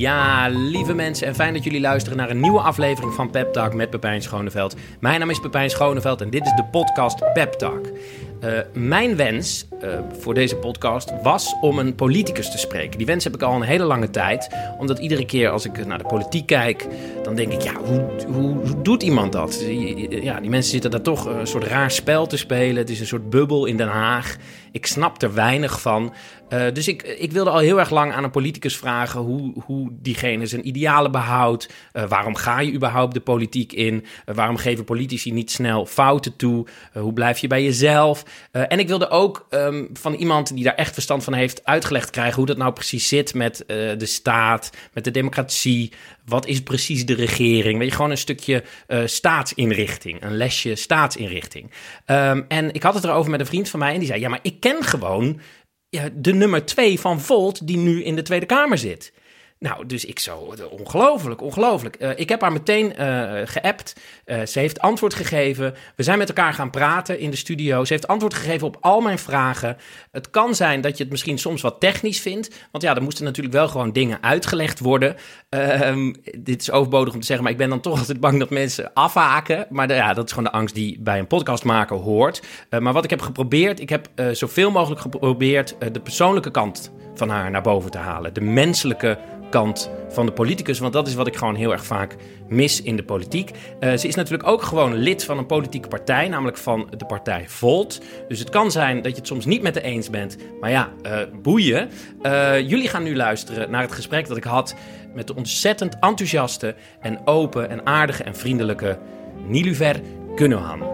Ja, lieve mensen en fijn dat jullie luisteren naar een nieuwe aflevering van Pep Talk met Pepijn Schoneveld. Mijn naam is Pepijn Schoneveld en dit is de podcast Pep Talk. Mijn wens voor deze podcast was om een politicus te spreken. Die wens heb ik al een hele lange tijd. Omdat iedere keer als ik naar de politiek kijk, dan denk ik, ja, hoe doet iemand dat? Ja, die mensen zitten daar toch een soort raar spel te spelen. Het is een soort bubbel in Den Haag. Ik snap er weinig van. Dus ik wilde al heel erg lang aan een politicus vragen hoe diegene zijn idealen behoudt. Waarom ga je überhaupt de politiek in? Waarom geven politici niet snel fouten toe? Hoe blijf je bij jezelf? En ik wilde ook van iemand die daar echt verstand van heeft uitgelegd krijgen hoe dat nou precies zit met de staat, met de democratie. Wat is precies de regering? Weet je, gewoon een stukje staatsinrichting, een lesje staatsinrichting. En ik had het erover met een vriend van mij en die zei, ja, maar ik ken gewoon de nummer 2 van Volt die nu in de Tweede Kamer zit. Nou, dus ik zo, ongelooflijk. Ik heb haar meteen geappt. Ze heeft antwoord gegeven. We zijn met elkaar gaan praten in de studio. Ze heeft antwoord gegeven op al mijn vragen. Het kan zijn dat je het misschien soms wat technisch vindt. Want ja, er moesten natuurlijk wel gewoon dingen uitgelegd worden. Dit is overbodig om te zeggen, maar ik ben dan toch altijd bang dat mensen afhaken. Maar dat is gewoon de angst die bij een podcast maken hoort. Maar wat ik heb geprobeerd, ik heb zoveel mogelijk geprobeerd de persoonlijke kant van haar naar boven te halen. De menselijke kant van de politicus, want dat is wat ik gewoon heel erg vaak mis in de politiek. Ze is natuurlijk ook gewoon lid van een politieke partij, namelijk van de partij Volt. Dus het kan zijn dat je het soms niet met haar eens bent, maar ja, boeien. Jullie gaan nu luisteren naar het gesprek dat ik had met de ontzettend enthousiaste en open en aardige en vriendelijke Nilufer Gündoğan.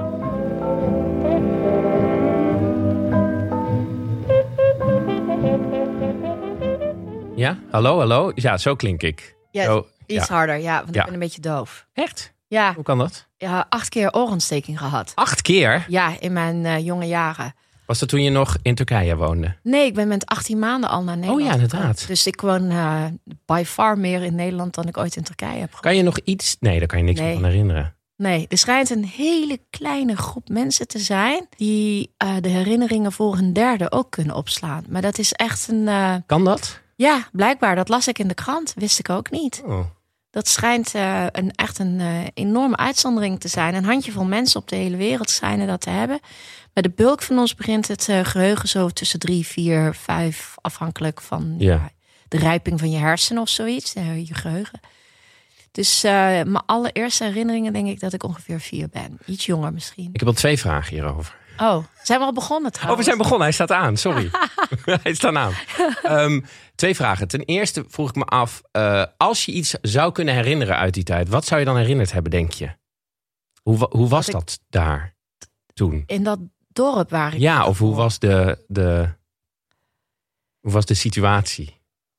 Ja, hallo. Ja, zo klink ik. Ja, zo, iets harder, want ik ben een beetje doof. Echt? Ja. Hoe kan dat? Ja, 8 keer oorontsteking gehad. 8 keer? Ja, in mijn jonge jaren. Was dat toen je nog in Turkije woonde? Nee, ik ben met 18 maanden al naar Nederland. Oh ja, inderdaad. Dus ik woon by far meer in Nederland dan ik ooit in Turkije heb gewoond. Kan je nog iets? Nee, daar kan je niks meer van herinneren. Nee, er schijnt een hele kleine groep mensen te zijn die de herinneringen voor een derde ook kunnen opslaan. Maar dat is echt een... Kan dat? Ja, blijkbaar. Dat las ik in de krant. Wist ik ook niet. Oh. Dat schijnt echt een enorme uitzondering te zijn. Een handjevol mensen op de hele wereld schijnen dat te hebben. Bij de bulk van ons begint het geheugen zo tussen 3, 4, 5... afhankelijk van de rijping van je hersenen of zoiets. Je geheugen. Dus mijn allereerste herinneringen denk ik dat ik ongeveer 4 ben. Iets jonger misschien. Ik heb al 2 vragen hierover. Oh, zijn we al begonnen trouwens? Oh, we zijn begonnen. Hij staat aan. Sorry. Hij staat aan. 2 vragen. Ten eerste vroeg ik me af, als je iets zou kunnen herinneren uit die tijd, wat zou je dan herinnerd hebben, denk je? Hoe was dat daar toen? In dat dorp waar ik... Ja, of hoe was hoe was de situatie?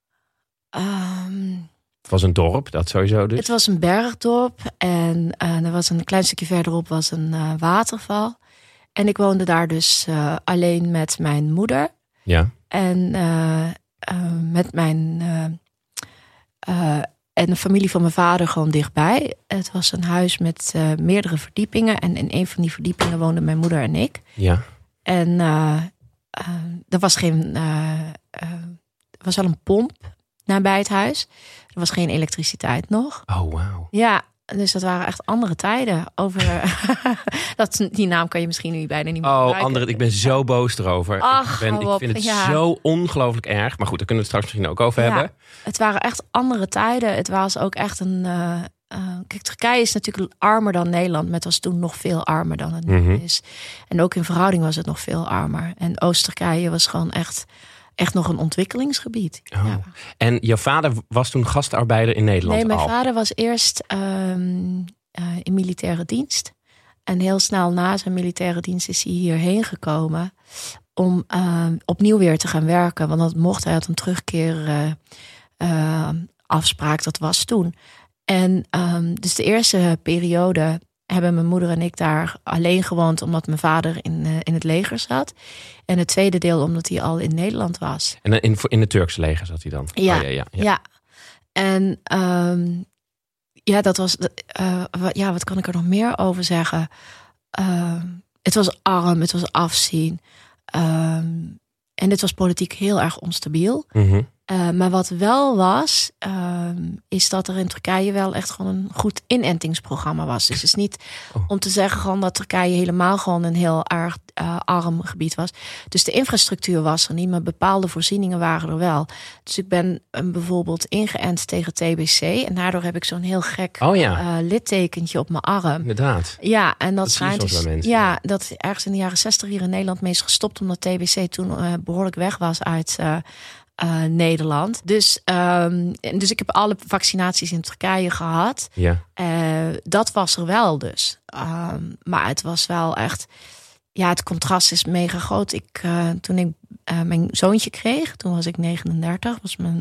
Het was een dorp, dat sowieso dus. Het was een bergdorp en er was een klein stukje verderop was een waterval. En ik woonde daar dus alleen met mijn moeder. Ja. En met mijn... en de familie van mijn vader gewoon dichtbij. Het was een huis met meerdere verdiepingen. En in een van die verdiepingen woonden mijn moeder en ik. Ja. En er was geen... er was wel een pomp nabij het huis. Er was geen elektriciteit nog. Oh, wauw. Ja, dus dat waren echt andere tijden. Die naam kan je misschien nu bijna niet meer gebruiken. Ik ben zo boos erover. Ach, ik vind het zo ongelooflijk erg. Maar goed, daar kunnen we het straks misschien ook over hebben. Het waren echt andere tijden. Het was ook echt een... kijk, Turkije is natuurlijk armer dan Nederland. Maar het was toen nog veel armer dan het nu is. En ook in verhouding was het nog veel armer. En Oost-Turkije was gewoon echt nog een ontwikkelingsgebied. Oh. Ja. En jouw vader was toen gastarbeider in Nederland? Nee, mijn vader was eerst in militaire dienst. En heel snel na zijn militaire dienst is hij hierheen gekomen om opnieuw weer te gaan werken. Want dat mocht, hij had een terugkeer afspraak, dat was toen. En dus de eerste periode hebben mijn moeder en ik daar alleen gewoond omdat mijn vader in het leger zat. En het tweede deel omdat hij al in Nederland was. En in het Turkse leger zat hij dan? Ja, ja. En dat was... wat kan ik er nog meer over zeggen? Het was arm, het was afzien. En dit was politiek heel erg onstabiel. Mm-hmm. Maar wat wel was, is dat er in Turkije wel echt gewoon een goed inentingsprogramma was. Dus het is niet om te zeggen gewoon dat Turkije helemaal gewoon een heel erg arm gebied was. Dus de infrastructuur was er niet, maar bepaalde voorzieningen waren er wel. Dus ik ben bijvoorbeeld ingeënt tegen TBC en daardoor heb ik zo'n heel gek littekentje op mijn arm. Inderdaad. Ja, en dat schijnt dat ergens in de jaren 60 hier in Nederland mee is gestopt omdat TBC toen behoorlijk weg was uit Nederland. Dus ik heb alle vaccinaties in Turkije gehad. Ja. Dat was er wel dus. Maar het was wel echt... Ja, het contrast is mega groot. Toen ik mijn zoontje kreeg, toen was ik 39,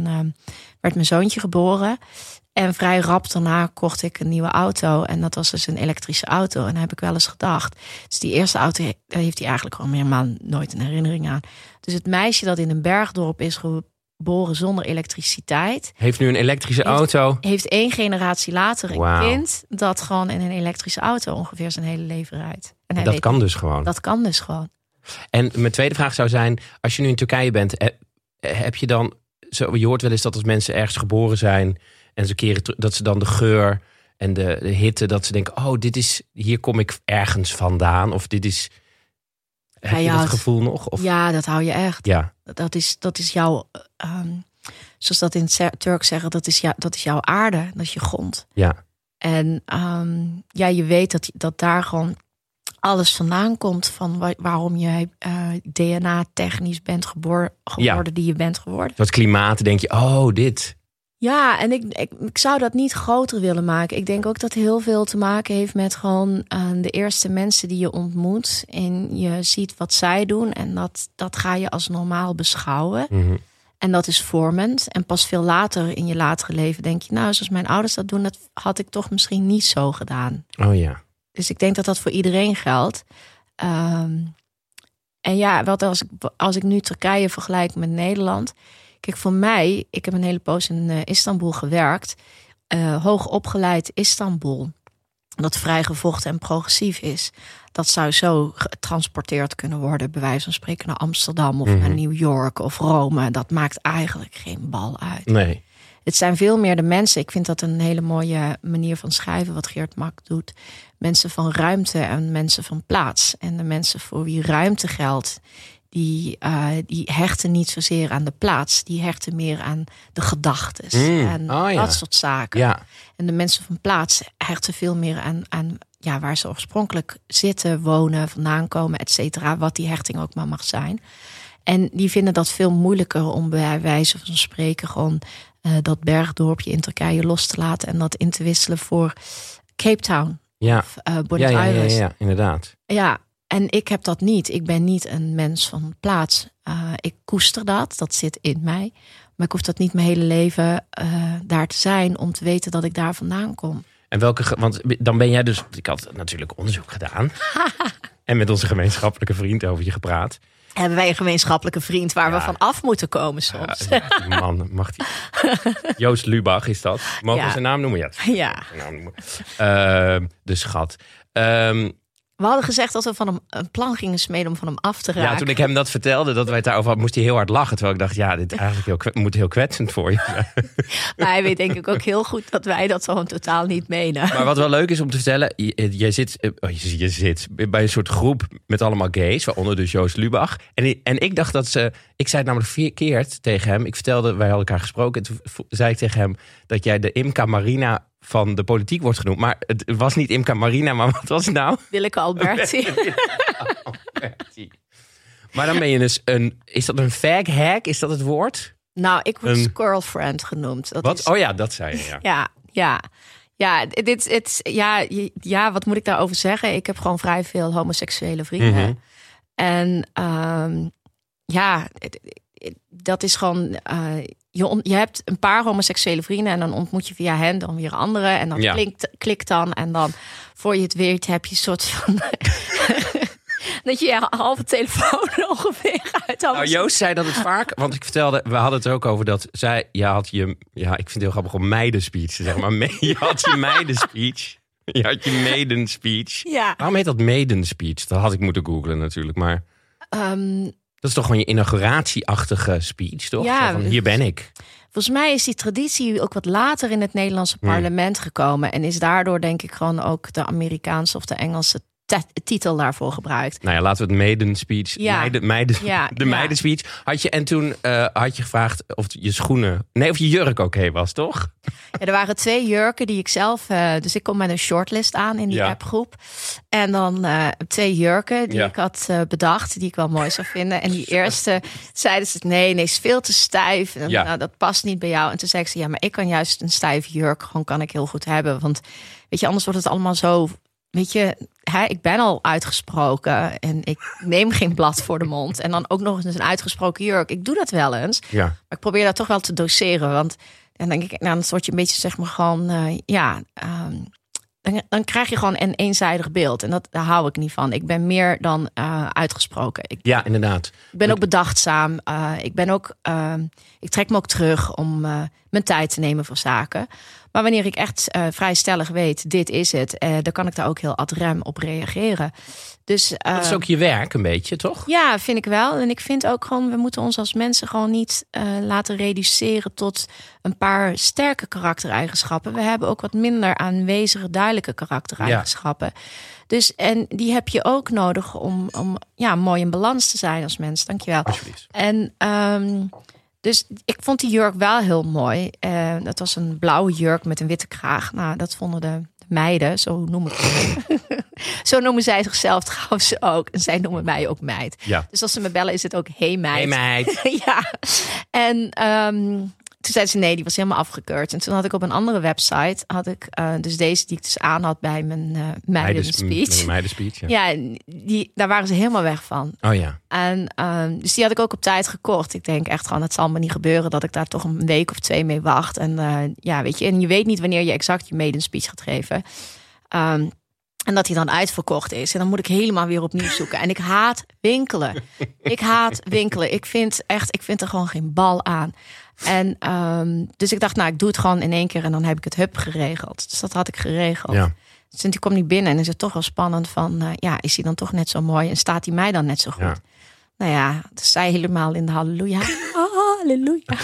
werd mijn zoontje geboren. En vrij rap daarna kocht ik een nieuwe auto. En dat was dus een elektrische auto. En daar heb ik wel eens gedacht. Dus die eerste auto, daar heeft hij eigenlijk al helemaal nooit een herinnering aan. Dus het meisje dat in een bergdorp is geboren zonder elektriciteit. Heeft nu een elektrische auto. Heeft 1 generatie later een kind dat gewoon in een elektrische auto ongeveer zijn hele leven rijdt. En dat kan dus gewoon. Dat kan dus gewoon. En mijn tweede vraag zou zijn, als je nu in Turkije bent, heb je dan... Je hoort wel eens dat als mensen ergens geboren zijn en ze keren dat ze dan de geur en de hitte, dat ze denken, hier kom ik ergens vandaan. Of dit is... Heb je dat gevoel nog? Of? Ja, dat hou je echt. Ja. Dat is jouw, zoals dat in het Turks zeggen, dat is jouw aarde, dat is je grond. Ja. En je weet dat daar gewoon alles vandaan komt van waarom je DNA-technisch bent geworden die je bent geworden. Wat klimaat, denk je, dit. Ja, en ik zou dat niet groter willen maken. Ik denk ook dat heel veel te maken heeft met gewoon de eerste mensen die je ontmoet. En je ziet wat zij doen en dat ga je als normaal beschouwen. Mm-hmm. En dat is vormend. En pas veel later in je latere leven denk je, zoals mijn ouders dat doen, dat had ik toch misschien niet zo gedaan. Oh ja. Dus ik denk dat dat voor iedereen geldt. En ja, als ik nu Turkije vergelijk met Nederland. Kijk, voor mij, ik heb een hele poos in Istanbul gewerkt. Hoog opgeleid Istanbul. Dat vrij gevochten en progressief is. Dat zou zo getransporteerd kunnen worden, bij wijze van spreken, naar Amsterdam of naar New York of Rome. Dat maakt eigenlijk geen bal uit. Nee. Het zijn veel meer de mensen. Ik vind dat een hele mooie manier van schrijven, wat Geert Mak doet. Mensen van ruimte en mensen van plaats. En de mensen voor wie ruimte geldt, die hechten niet zozeer aan de plaats. Die hechten meer aan de gedachtes. En dat soort zaken. Ja. En de mensen van plaats hechten veel meer aan waar ze oorspronkelijk zitten, wonen, vandaan komen, et cetera. Wat die hechting ook maar mag zijn. En die vinden dat veel moeilijker om bij wijze van spreken gewoon dat bergdorpje in Turkije los te laten en dat in te wisselen voor Cape Town. Ja. Of Buenos Aires. Ja, inderdaad. Ja, en ik heb dat niet. Ik ben niet een mens van plaats. Ik koester dat zit in mij. Maar ik hoef dat niet mijn hele leven daar te zijn om te weten dat ik daar vandaan kom. En want dan ben jij dus... Ik had natuurlijk onderzoek gedaan. En met onze gemeenschappelijke vriend over je gepraat. Hebben wij een gemeenschappelijke vriend waar we van af moeten komen soms. Die man, mag die... Joost Lubach is dat. Mogen we zijn naam noemen? Ja. De schat. We hadden gezegd dat we van hem een plan gingen smeden om van hem af te raken. Ja, toen ik hem dat vertelde, dat wij het daarover hadden, moest hij heel hard lachen. Terwijl ik dacht, dit eigenlijk moet heel kwetsend voor je zijn. Maar hij weet denk ik ook heel goed dat wij dat gewoon totaal niet menen. Maar wat wel leuk is om te vertellen, je zit bij een soort groep met allemaal gays, waaronder dus Joost Lubach. En ik dacht dat ik zei het namelijk verkeerd tegen hem. Ik vertelde, wij hadden elkaar gesproken. En toen zei ik tegen hem dat jij de Imca Marina van de politiek wordt genoemd. Maar het was niet Imca Marina, maar wat was het nou? Willeke Alberti. Maar dan ben je dus is dat een fag hag? Is dat het woord? Nou, ik word squirrelfriend genoemd. Wat? Oh ja, dat zei je, Ja, wat moet ik daarover zeggen? Ik heb gewoon vrij veel homoseksuele vrienden. Mm-hmm. En dat is gewoon... Je hebt een paar homoseksuele vrienden en dan ontmoet je via hen dan weer anderen. En dan klikt dan. En dan, voor je het weet, heb je een soort van... dat je je halve telefoon ongeveer uit... Nou, Joost zei dat het vaak... Want ik vertelde, we hadden het ook over dat zij... ik vind het heel grappig om meidenspeech te zeggen. Maar je had je meidenspeech. Je had je maiden-speech. Ja. Waarom heet dat maiden-speech? Dat had ik moeten googlen natuurlijk, maar... Dat is toch gewoon je inauguratieachtige speech, toch? Ja, Van, hier ben ik. Volgens mij is die traditie ook wat later in het Nederlandse parlement gekomen. En is daardoor denk ik gewoon ook de Amerikaanse of de Engelse titel daarvoor gebruikt. Nou ja, laten we het maiden speech. Ja. Meiden speech. En toen had je gevraagd of je schoenen... Nee, of je jurk oké was, toch? Ja, er waren 2 jurken die ik zelf... dus ik kom met een shortlist aan in die appgroep. En dan 2 jurken die ik had bedacht, die ik wel mooi zou vinden. En die eerste zeiden ze, nee, is veel te stijf. En, nou, dat past niet bij jou. En toen zei ik ze, ja, maar ik kan juist een stijve jurk gewoon kan ik heel goed hebben. Want weet je, anders wordt het allemaal zo... Weet je, ik ben al uitgesproken en ik neem geen blad voor de mond. En dan ook nog eens een uitgesproken jurk. Ik doe dat wel eens. Ja. Maar ik probeer dat toch wel te doseren. Want dan denk ik, dan word je een beetje zeg maar gewoon, dan krijg je gewoon een eenzijdig beeld. En daar hou ik niet van. Ik ben meer dan uitgesproken. Ja, inderdaad. Ik ben ook bedachtzaam. Ik trek me ook terug om mijn tijd te nemen voor zaken. Maar wanneer ik echt vrij stellig weet, dit is het, dan kan ik daar ook heel ad rem op reageren. Dus, dat is ook je werk een beetje, toch? Ja, vind ik wel. En ik vind ook gewoon, we moeten ons als mensen gewoon niet laten reduceren tot een paar sterke karaktereigenschappen. We hebben ook wat minder aanwezige, duidelijke karaktereigenschappen. Ja. Dus, en die heb je ook nodig om mooi in balans te zijn als mens. Dankjewel. Alsjeblieft. En dus ik vond die jurk wel heel mooi. Dat was een blauwe jurk met een witte kraag. Nou, dat vonden de meiden, zo noem ik het. Zo noemen zij zichzelf trouwens ook. En zij noemen mij ook meid. Ja. Dus als ze me bellen is het ook hey meid. Hey meid. Ja. En toen zei ze nee, die was helemaal afgekeurd. En toen had ik op een andere website, dus deze die ik dus aan had bij mijn meidenspeech. Meidenspeech, ja. Daar waren ze helemaal weg van. Oh ja. En dus die had ik ook op tijd gekocht. Ik denk echt gewoon, het zal me niet gebeuren dat ik daar toch een week of 2 mee wacht. En weet je, en je weet niet wanneer je exact je meidenspeech gaat geven. En dat hij dan uitverkocht is. En dan moet ik helemaal weer opnieuw zoeken. En ik haat winkelen. Ik vind er gewoon geen bal aan. En dus ik dacht, ik doe het gewoon in 1 keer en dan heb ik het geregeld. Dus dat had ik geregeld. Ja. Dus die kwam niet binnen en is het toch wel spannend van, is hij dan toch net zo mooi en staat hij mij dan net zo goed? Ja. Nou ja, dus zij helemaal in de halleluja. Oh, halleluja.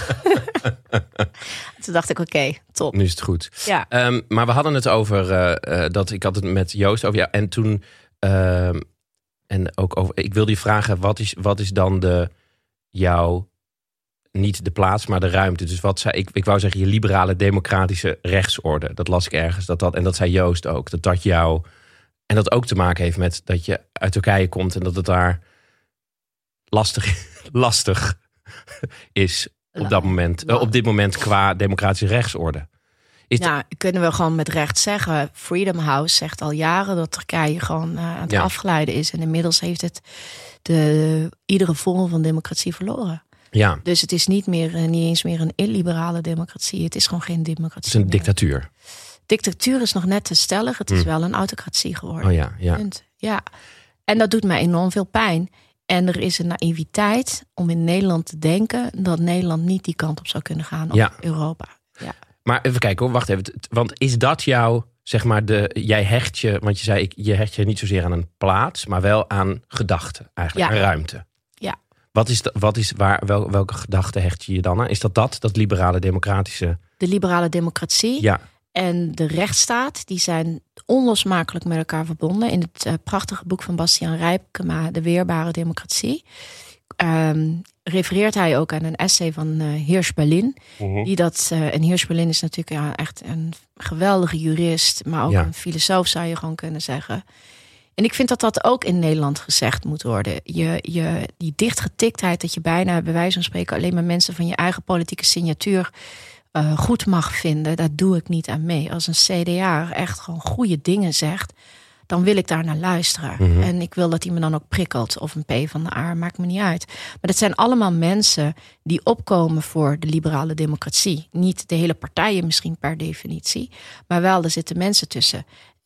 Toen dacht ik, oké, top. Nu is het goed. Ja. Maar we hadden het over dat ik had het met Joost over jou. En toen en ook over. Ik wilde je vragen, wat is dan jouw niet de plaats, maar de ruimte. Dus wat zei ik wou zeggen, je liberale democratische rechtsorde. Dat las ik ergens. En dat zei Joost ook. Dat jou. En dat ook te maken heeft met dat je uit Turkije komt en dat het daar lastig is op dat moment. Op dit moment qua democratische rechtsorde. Kunnen we gewoon met recht zeggen. Freedom House zegt al jaren dat Turkije gewoon aan het afgeleiden is. En inmiddels heeft het iedere vorm van democratie verloren. Ja. Dus het is niet eens meer een illiberale democratie. Het is gewoon geen democratie. Het is een dictatuur. Dictatuur is nog net te stellig. Het is wel een autocratie geworden. Oh ja. Ja. En dat doet mij enorm veel pijn. En er is een naïviteit om in Nederland te denken dat Nederland niet die kant op zou kunnen gaan op Europa. Ja. Maar even kijken hoor, wacht even. Want is dat jouw, zeg maar, jij hecht je, want je zei, je hecht je niet zozeer aan een plaats, maar wel aan gedachten eigenlijk, aan ruimte. Ja. Welke gedachte hecht je dan aan? Is dat liberale democratische? De liberale democratie en de rechtsstaat, die zijn onlosmakelijk met elkaar verbonden. In het prachtige boek van Bastiaan Rijpkema, De Weerbare Democratie, refereert hij ook aan een essay van Hirsch Berlin. En Hirsch Berlin is natuurlijk echt een geweldige jurist, maar ook een filosoof zou je gewoon kunnen zeggen. En ik vind dat ook in Nederland gezegd moet worden. Die dichtgetiktheid dat je bijna bij wijze van spreken alleen maar mensen van je eigen politieke signatuur goed mag vinden, daar doe ik niet aan mee. Als een CDA echt gewoon goede dingen zegt, dan wil ik daar naar luisteren. Mm-hmm. En ik wil dat hij me dan ook prikkelt. Of een PvdA, maakt me niet uit. Maar dat zijn allemaal mensen die opkomen voor de liberale democratie. Niet de hele partijen misschien per definitie. Maar wel, er zitten mensen tussen.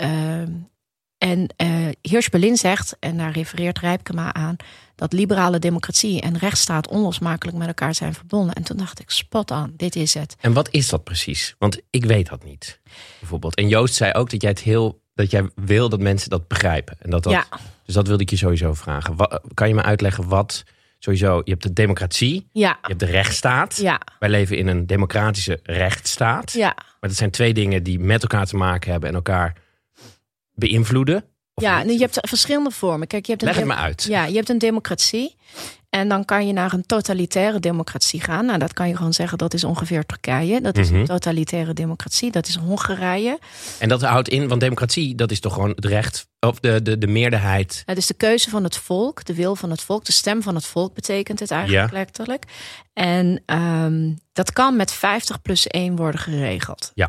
Hirsch Berlin zegt, en daar refereert Rijpkema aan, dat liberale democratie en rechtsstaat onlosmakelijk met elkaar zijn verbonden. En toen dacht ik, spot on, dit is het. En wat is dat precies? Want ik weet dat niet, bijvoorbeeld. En Joost zei ook dat jij wil dat mensen dat begrijpen. En Dus dat wilde ik je sowieso vragen. Kan je me uitleggen wat sowieso, je hebt de democratie, Ja. je hebt de rechtsstaat. Ja. Wij leven in een democratische rechtsstaat. Ja. Maar dat zijn twee dingen die met elkaar te maken hebben en elkaar beïnvloeden. Of Ja, niet? en je hebt verschillende vormen. Kijk, je hebt Leg het maar uit. Ja, je hebt een democratie. En dan kan je naar een totalitaire democratie gaan. Nou, dat kan je gewoon zeggen, dat is ongeveer Turkije. Dat is een totalitaire democratie. Dat is Hongarije. En dat houdt in, want democratie, dat is toch gewoon het recht, of de meerderheid. Het is de keuze van het volk, de wil van het volk, de stem van het volk betekent het eigenlijk letterlijk. En dat kan met 50+1 worden geregeld. Ja.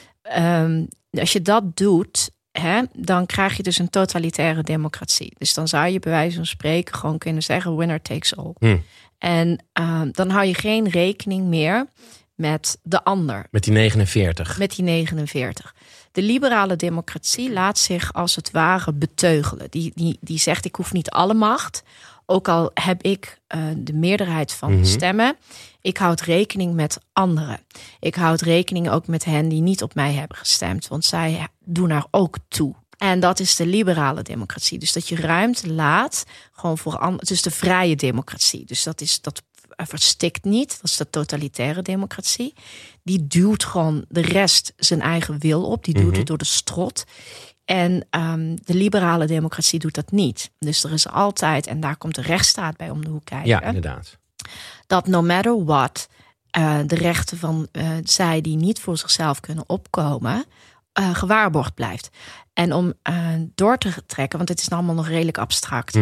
Als je dat doet, dan krijg je dus een totalitaire democratie. Dus dan zou je bij wijze van spreken gewoon kunnen zeggen winner takes all. En dan hou je geen rekening meer met de ander. Met die 49. Met die 49. De liberale democratie laat zich als het ware beteugelen. Die zegt, ik hoef niet alle macht. Ook al heb ik de meerderheid van de stemmen. Ik houd rekening met anderen. Ik houd rekening ook met hen die niet op mij hebben gestemd. Want zij doen er ook toe. En dat is de liberale democratie. Dus dat je ruimte laat gewoon voor anderen. Het is de vrije democratie. Dus dat verstikt niet. Dat is de totalitaire democratie. Die duwt gewoon de rest zijn eigen wil op. Die duwt het door de strot. En de liberale democratie doet dat niet. Dus er is altijd, en daar komt de rechtsstaat bij om de hoek kijken. Ja, inderdaad. Dat no matter what, de rechten van zij die niet voor zichzelf kunnen opkomen, gewaarborgd blijft. En om door te trekken, want het is allemaal nog redelijk abstract.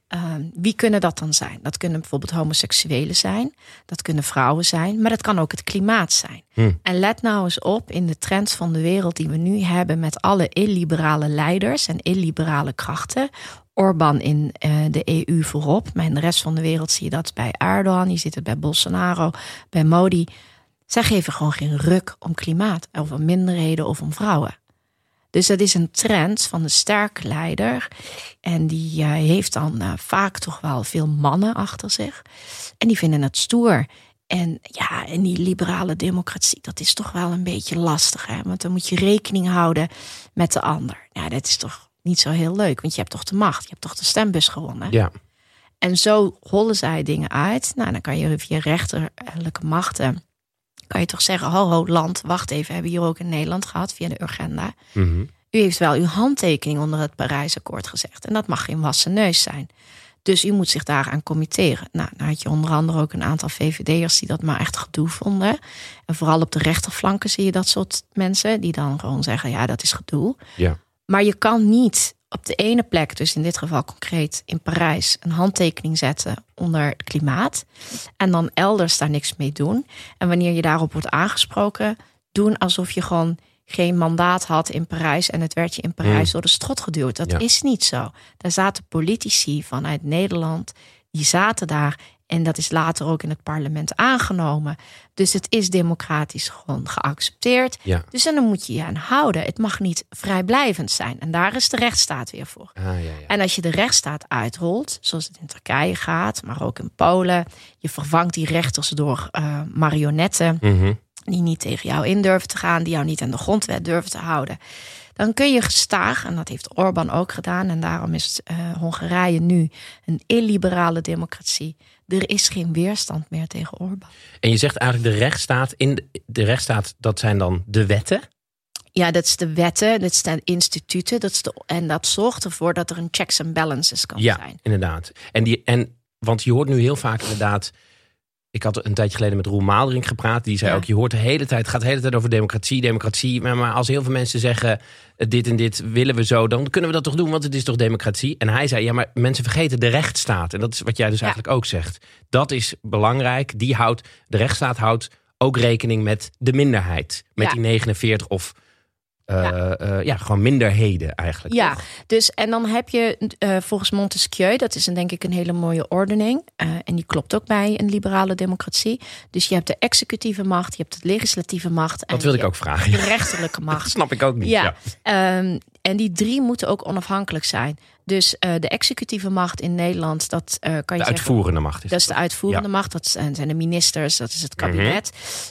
Wie kunnen dat dan zijn? Dat kunnen bijvoorbeeld homoseksuelen zijn. Dat kunnen vrouwen zijn. Maar dat kan ook het klimaat zijn. En let nou eens op in de trends van de wereld die we nu hebben met alle illiberale leiders en illiberale krachten. Orbán in de EU voorop. Maar in de rest van de wereld zie je dat bij Erdogan. Je ziet het bij Bolsonaro, bij Modi. Zij geven gewoon geen ruk om klimaat. Of om minderheden of om vrouwen. Dus dat is een trend van de sterke leider. En die heeft dan vaak toch wel veel mannen achter zich. En die vinden het stoer. En ja, en die liberale democratie, dat is toch wel een beetje lastig. Hè? Want dan moet je rekening houden met de ander. Ja, dat is toch niet zo heel leuk. Want je hebt toch de macht. Je hebt toch de stembus gewonnen. Ja. En zo hollen zij dingen uit. Nou, dan kan je via rechterlijke machten, kan je toch zeggen, ho, land, wacht even, hebben we hier ook in Nederland gehad via de Urgenda. U heeft wel uw handtekening onder het Parijsakkoord gezegd. En dat mag geen wassen neus zijn. Dus u moet zich daaraan committeren. Nou, dan had je onder andere ook een aantal VVD'ers die dat maar echt gedoe vonden. En vooral op de rechterflanken zie je dat soort mensen die dan gewoon zeggen, ja, dat is gedoe. Ja. Maar je kan niet op de ene plek, dus in dit geval concreet in Parijs, een handtekening zetten onder het klimaat. En dan elders daar niks mee doen. En wanneer je daarop wordt aangesproken, doen alsof je gewoon geen mandaat had in Parijs en het werd je in Parijs door de strot geduwd. Dat is niet zo. Daar zaten politici vanuit Nederland, die zaten daar en dat is later ook in het parlement aangenomen. Dus het is democratisch gewoon geaccepteerd. Ja. Dus dan moet je je aan houden. Het mag niet vrijblijvend zijn. En daar is de rechtsstaat weer voor. Ja. En als je de rechtsstaat uitrolt, zoals het in Turkije gaat, maar ook in Polen, je vervangt die rechters door marionetten die niet tegen jou in durven te gaan, die jou niet aan de grondwet durven te houden. Dan kun je gestaag, en dat heeft Orbán ook gedaan, en daarom is Hongarije nu een illiberale democratie. Er is geen weerstand meer tegen Orbán. En je zegt eigenlijk de rechtsstaat, dat zijn dan de wetten? Ja, dat is de wetten, dat zijn instituten. En dat zorgt ervoor dat er een checks and balances kan zijn. Ja, inderdaad. Want je hoort nu heel vaak inderdaad. Ik had een tijdje geleden met Roel Maalderink gepraat. Die zei ook, je hoort het gaat de hele tijd over democratie. Maar als heel veel mensen zeggen, dit en dit willen we zo, dan kunnen we dat toch doen, want het is toch democratie? En hij zei, ja, maar mensen vergeten de rechtsstaat. En dat is wat jij dus eigenlijk ook zegt. Dat is belangrijk. De rechtsstaat houdt ook rekening met de minderheid. Met die 49 of gewoon minderheden eigenlijk. Ja, toch? dus en dan heb je volgens Montesquieu, dat is denk ik een hele mooie ordening. En die klopt ook bij een liberale democratie. Dus je hebt de executieve macht, je hebt de legislatieve macht. Dat wil ik ook vragen. De rechterlijke macht. Dat snap ik ook niet. Ja. En die drie moeten ook onafhankelijk zijn. Dus de executieve macht in Nederland, dat kan je zeggen... De uitvoerende macht is dat is de uitvoerende macht, dat zijn de ministers, dat is het kabinet.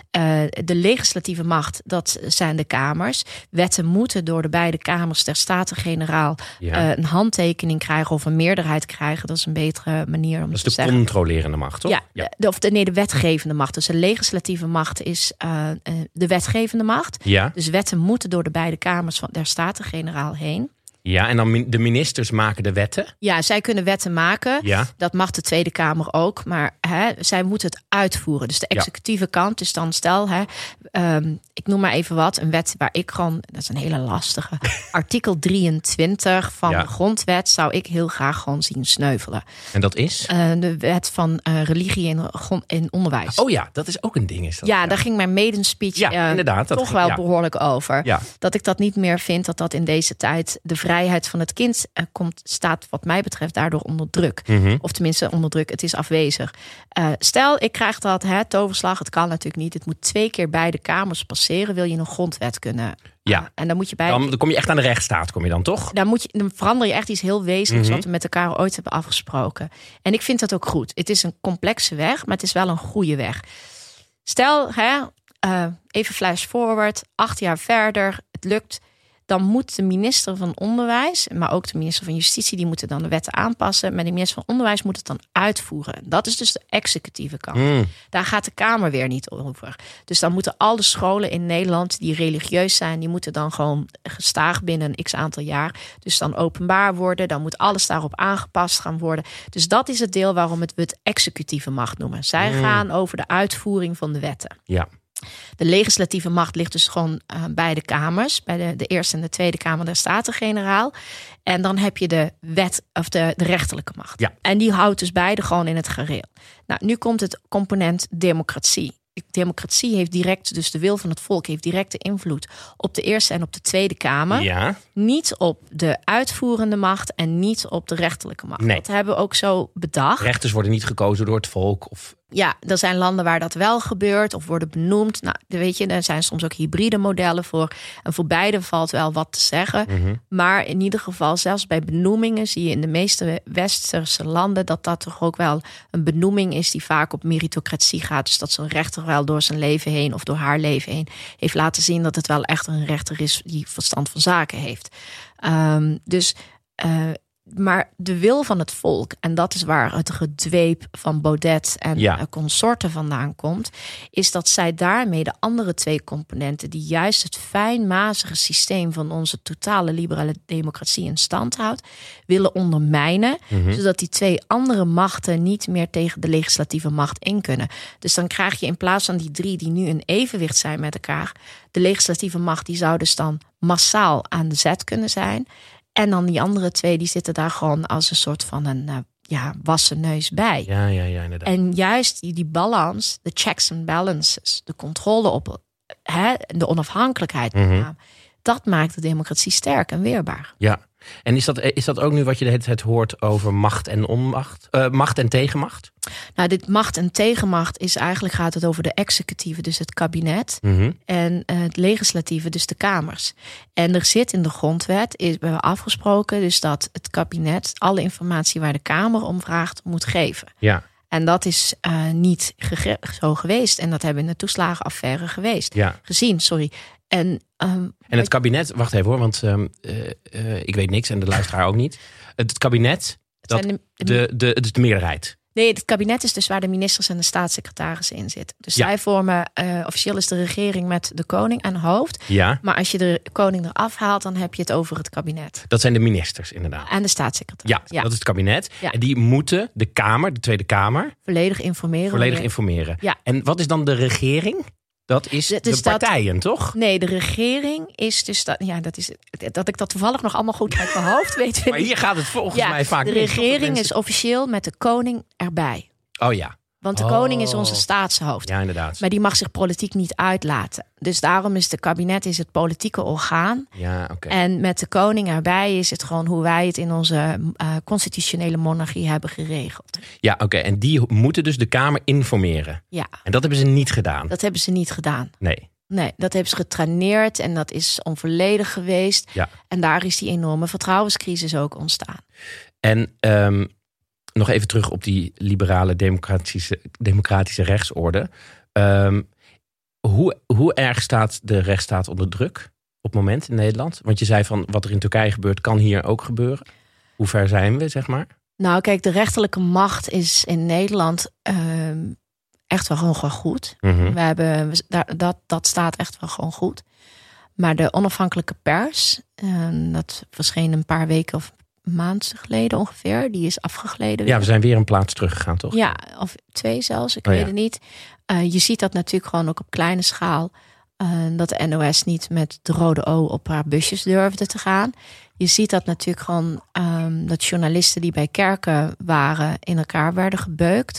De legislatieve macht, dat zijn de kamers. Wetten moeten door de beide kamers der Staten-Generaal een handtekening krijgen of een meerderheid krijgen. Dat is een betere manier om te zeggen. Dat is de controlerende macht, toch? Ja. De wetgevende macht. Dus de legislatieve macht is de wetgevende macht. Ja. Dus wetten moeten door de beide kamers der Staten-Generaal heen. Ja, en dan de ministers maken de wetten? Ja, zij kunnen wetten maken. Ja. Dat mag de Tweede Kamer ook. Maar zij moeten het uitvoeren. Dus de executieve kant. Dus dan stel, ik noem maar even wat. Een wet waar ik gewoon, dat is een hele lastige. Artikel 23 van de grondwet zou ik heel graag gewoon zien sneuvelen. En dat is? De wet van religie in onderwijs. Oh ja, dat is ook een ding. Is dat? Ja, daar ging mijn medenspeech inderdaad, toch wel behoorlijk over. Ja. Dat ik dat niet meer vind dat in deze tijd de vrijheid van het kind staat wat mij betreft daardoor onder druk. Of tenminste onder druk, het is afwezig. Stel, ik krijg dat toverslag, het kan natuurlijk niet. Het moet 2 keer beide kamers passeren, wil je een grondwet kunnen. Ja. En dan moet je dan kom je echt aan de rechtsstaat, kom je dan toch? Dan verander je echt iets heel wezenlijks wat we met elkaar ooit hebben afgesproken. En ik vind dat ook goed. Het is een complexe weg, maar het is wel een goede weg. Stel, even flash forward, 8 jaar verder, het lukt. Dan moet de minister van Onderwijs, maar ook de minister van Justitie, die moeten dan de wetten aanpassen. Maar de minister van Onderwijs moet het dan uitvoeren. Dat is dus de executieve kant. Daar gaat de Kamer weer niet over. Dus dan moeten alle scholen in Nederland die religieus zijn, die moeten dan gewoon gestaag binnen een x-aantal jaar. Dus dan openbaar worden. Dan moet alles daarop aangepast gaan worden. Dus dat is het deel waarom we het executieve macht noemen. Zij gaan over de uitvoering van de wetten. Ja. De legislatieve macht ligt dus gewoon bij de kamers, bij de Eerste en de Tweede Kamer der Staten-Generaal. En dan heb je de wet of de rechterlijke macht. Ja. En die houdt dus beide gewoon in het gareel. Nou, nu komt het component democratie. Democratie heeft direct, dus de wil van het volk heeft directe invloed op de Eerste en op de Tweede Kamer. Ja. Niet op de uitvoerende macht en niet op de rechterlijke macht. Nee. Dat hebben we ook zo bedacht. Rechters worden niet gekozen door het volk of... Ja, er zijn landen waar dat wel gebeurt of worden benoemd. Nou, weet je, er zijn soms ook hybride modellen voor. En voor beide valt wel wat te zeggen. Maar in ieder geval, zelfs bij benoemingen zie je in de meeste westerse landen dat toch ook wel een benoeming is die vaak op meritocratie gaat. Dus dat zo'n rechter wel door zijn leven heen of door haar leven heen heeft laten zien dat het wel echt een rechter is die verstand van zaken heeft. Maar de wil van het volk, en dat is waar het gedweep van Baudet en consorten vandaan komt, is dat zij daarmee de andere 2 componenten, die juist het fijnmazige systeem van onze totale liberale democratie in stand houdt, willen ondermijnen, zodat die 2 andere machten niet meer tegen de legislatieve macht in kunnen. Dus dan krijg je in plaats van die 3 die nu in evenwicht zijn met elkaar, de legislatieve macht die zou dus dan massaal aan de zet kunnen zijn. En dan die andere 2, die zitten daar gewoon als een soort van een wassen neus bij. Ja, inderdaad. En juist die balans, de checks and balances, de controle op de onafhankelijkheid, dat maakt de democratie sterk en weerbaar. Ja, en is dat ook nu wat je het hoort over macht en onmacht? Macht en tegenmacht? Nou, dit macht en tegenmacht gaat het over de executieve, dus het kabinet. En het legislatieve, dus de kamers. En er zit in de grondwet, we hebben afgesproken, dus dat het kabinet alle informatie waar de Kamer om vraagt, moet geven. Ja. En dat is niet zo geweest. En dat hebben we in de toeslagenaffaire gezien. En het kabinet, wacht even hoor, want ik weet niks en de luisteraar ook niet. Het kabinet, het is de meerderheid. Nee, het kabinet is dus waar de ministers en de staatssecretarissen in zitten. Dus zij vormen, officieel is de regering met de koning aan hoofd. Ja. Maar als je de koning eraf haalt, dan heb je het over het kabinet. Dat zijn de ministers inderdaad. En de staatssecretaris. Ja, dat is het kabinet. Ja. En die moeten de Kamer, de Tweede Kamer, volledig informeren. Ja. En wat is dan de regering? Dat is de partijen, toch? Nee, de regering is dus... Dat ik dat toevallig nog allemaal goed uit mijn hoofd weet. Maar hier gaat het volgens mij vaak de regering is officieel met de koning erbij. Oh ja. Want de koning is onze staatshoofd. Ja, inderdaad. Maar die mag zich politiek niet uitlaten. Dus daarom is het kabinet het politieke orgaan. Ja, oké. En met de koning erbij is het gewoon hoe wij het in onze constitutionele monarchie hebben geregeld. Ja, oké. En die moeten dus de Kamer informeren. Ja. En dat hebben ze niet gedaan. Dat hebben ze niet gedaan. Nee. Nee, dat hebben ze getraineerd en dat is onvolledig geweest. Ja. En daar is die enorme vertrouwenscrisis ook ontstaan. En nog even terug op die liberale democratische rechtsorde. Hoe erg staat de rechtsstaat onder druk op het moment in Nederland? Want je zei van wat er in Turkije gebeurt, kan hier ook gebeuren. Hoe ver zijn we, zeg maar? Nou, kijk, de rechterlijke macht is in Nederland echt wel gewoon goed. Mm-hmm. Dat staat echt wel gewoon goed. Maar de onafhankelijke pers, dat verscheen een paar weken of maanden geleden ongeveer, die is afgegleden. Ja, we zijn weer een plaats teruggegaan, toch? Ja, of 2 zelfs, ik weet het niet. Je ziet dat natuurlijk gewoon ook op kleine schaal. Dat de NOS niet met de rode O op haar busjes durfde te gaan. Je ziet dat natuurlijk gewoon dat journalisten die bij kerken waren in elkaar werden gebeukt.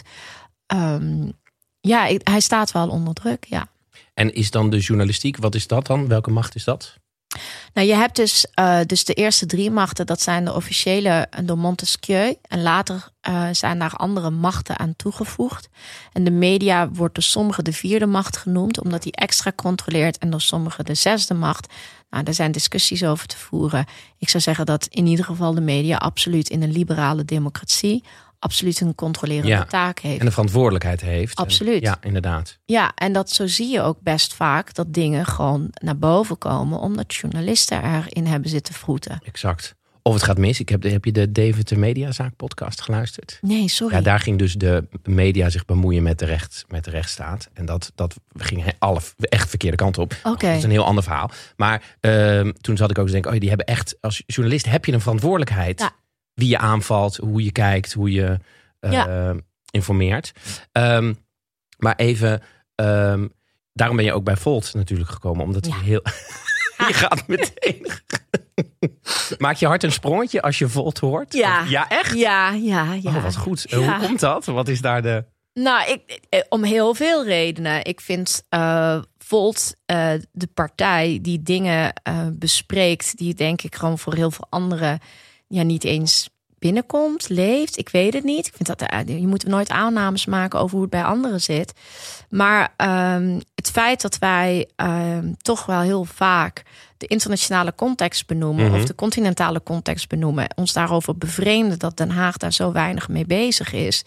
Hij staat wel onder druk, ja. En is dan de journalistiek, wat is dat dan? Welke macht is dat? Nou, je hebt dus de eerste 3 machten, dat zijn de officiële door Montesquieu. En later zijn daar andere machten aan toegevoegd. En de media wordt door sommigen de 4e macht genoemd, omdat die extra controleert. En door sommigen de 6e macht. Nou, daar zijn discussies over te voeren. Ik zou zeggen dat in ieder geval de media absoluut in een liberale democratie absoluut een controlerende taak heeft. En een verantwoordelijkheid heeft. Absoluut. Ja, inderdaad. Ja, en zo zie je ook best vaak dat dingen gewoon naar boven komen, omdat journalisten erin hebben zitten vroeten. Exact. Of het gaat mis. Heb je de Deventer Mediazaak podcast geluisterd? Nee, sorry. Ja, daar ging dus de media zich bemoeien met de rechtsstaat. En dat ging echt verkeerde kant op. Okay. Dat is een heel ander verhaal. Maar toen zat ik ook te denken, die hebben echt, als journalist heb je een verantwoordelijkheid. Ja. Wie je aanvalt, hoe je kijkt, hoe je informeert. Maar even, daarom ben je ook bij Volt natuurlijk gekomen. Omdat je heel... je gaat meteen... Maak je hart een sprongetje als je Volt hoort? Ja, echt? Ja. Oh, wat goed. Hoe komt dat? Wat is daar de... Nou, om heel veel redenen. Ik vind Volt de partij die dingen bespreekt, die denk ik gewoon voor heel veel anderen niet eens binnenkomt, leeft. Ik weet het niet. Ik vind dat je moet nooit aannames maken over hoe het bij anderen zit. Maar het feit dat wij toch wel heel vaak de internationale context benoemen, of de continentale context benoemen, ons daarover bevreemden dat Den Haag daar zo weinig mee bezig is.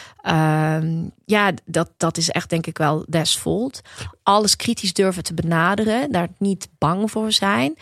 Dat is echt denk ik wel des Volt. Alles kritisch durven te benaderen, daar niet bang voor zijn.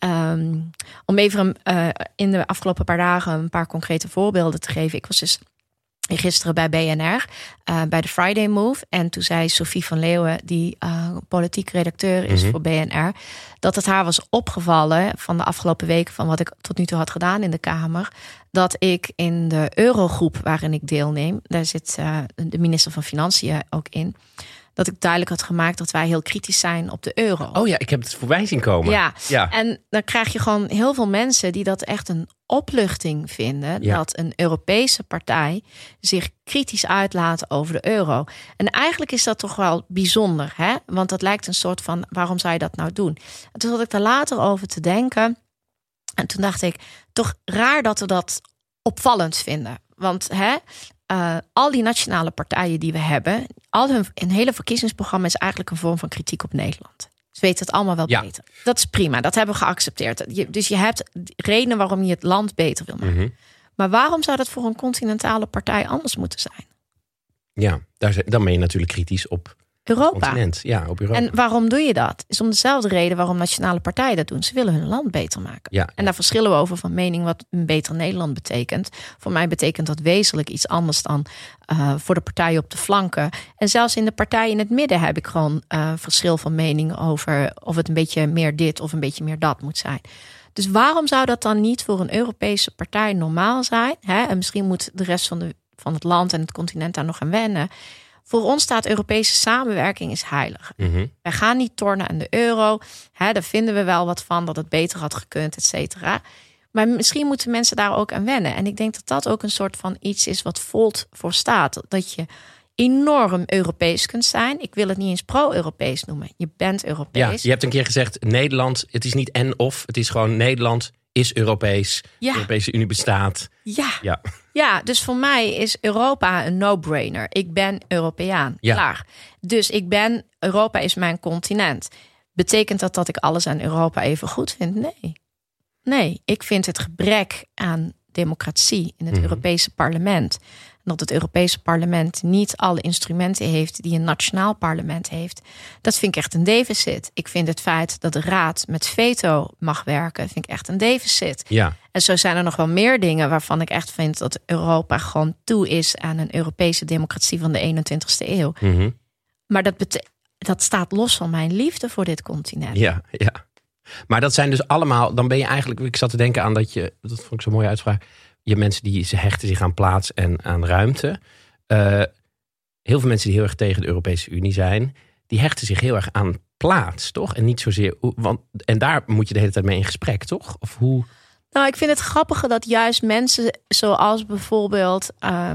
Om even in de afgelopen paar dagen een paar concrete voorbeelden te geven. Ik was dus gisteren bij BNR, bij de Friday Move. En toen zei Sophie van Leeuwen, die politiek redacteur is voor BNR, dat het haar was opgevallen van de afgelopen weken, van wat ik tot nu toe had gedaan in de Kamer, dat ik in de Eurogroep waarin ik deelneem, daar zit de minister van Financiën ook in, dat ik duidelijk had gemaakt dat wij heel kritisch zijn op de euro. Oh ja, ik heb het voorbij zien komen. Ja. En dan krijg je gewoon heel veel mensen die dat echt een opluchting vinden, dat een Europese partij zich kritisch uitlaat over de euro. En eigenlijk is dat toch wel bijzonder, hè? Want dat lijkt een soort van, waarom zou je dat nou doen? En toen zat ik daar later over te denken. En toen dacht ik, toch raar dat we dat opvallend vinden. Want al die nationale partijen die we hebben, hun hele verkiezingsprogramma is eigenlijk een vorm van kritiek op Nederland. Ze weten het allemaal wel beter. Dat is prima, dat hebben we geaccepteerd. Dus je hebt redenen waarom je het land beter wil maken. Maar waarom zou dat voor een continentale partij anders moeten zijn? Ja, dan ben je natuurlijk kritisch op Europa. Continent. Ja, op Europa. En waarom doe je dat? Is om dezelfde reden waarom nationale partijen dat doen. Ze willen hun land beter maken. Ja. En daar verschillen we over van mening wat een beter Nederland betekent. Voor mij betekent dat wezenlijk iets anders dan voor de partijen op de flanken. En zelfs in de partijen in het midden heb ik gewoon verschil van mening over of het een beetje meer dit of een beetje meer dat moet zijn. Dus waarom zou dat dan niet voor een Europese partij normaal zijn? En misschien moet de rest van het land en het continent daar nog aan wennen. Voor ons staat Europese samenwerking is heilig. Wij gaan niet tornen aan de euro. Daar vinden we wel wat van, dat het beter had gekund, et cetera. Maar misschien moeten mensen daar ook aan wennen. En ik denk dat dat ook een soort van iets is wat Volt voor staat. Dat je enorm Europees kunt zijn. Ik wil het niet eens pro-Europees noemen. Je bent Europees. Ja, je hebt een keer gezegd, Nederland, het is niet en of. Het is gewoon Nederland is Europees. Ja. De Europese Unie bestaat. Ja, dus voor mij is Europa een no-brainer. Ik ben Europeaan. Ja. Klaar. Dus Europa is mijn continent. Betekent dat ik alles aan Europa even goed vind? Nee, ik vind het gebrek aan democratie in het Europese parlement. Dat het Europese parlement niet alle instrumenten heeft die een nationaal parlement heeft. Dat vind ik echt een deficit. Ik vind het feit dat de raad met veto mag werken, vind ik echt een deficit. Ja. En zo zijn er nog wel meer dingen waarvan ik echt vind dat Europa gewoon toe is aan een Europese democratie van de 21ste eeuw. Mm-hmm. Maar dat staat los van mijn liefde voor dit continent. Ja. Maar dat zijn dus allemaal, dan ben je eigenlijk, ik zat te denken aan dat vond ik zo'n mooie uitspraak. Je mensen die hechten zich aan plaats en aan ruimte. Heel veel mensen die heel erg tegen de Europese Unie zijn, die hechten zich heel erg aan plaats, toch? En niet zozeer, en daar moet je de hele tijd mee in gesprek, toch? Of hoe? Nou, ik vind het grappige dat juist mensen zoals bijvoorbeeld,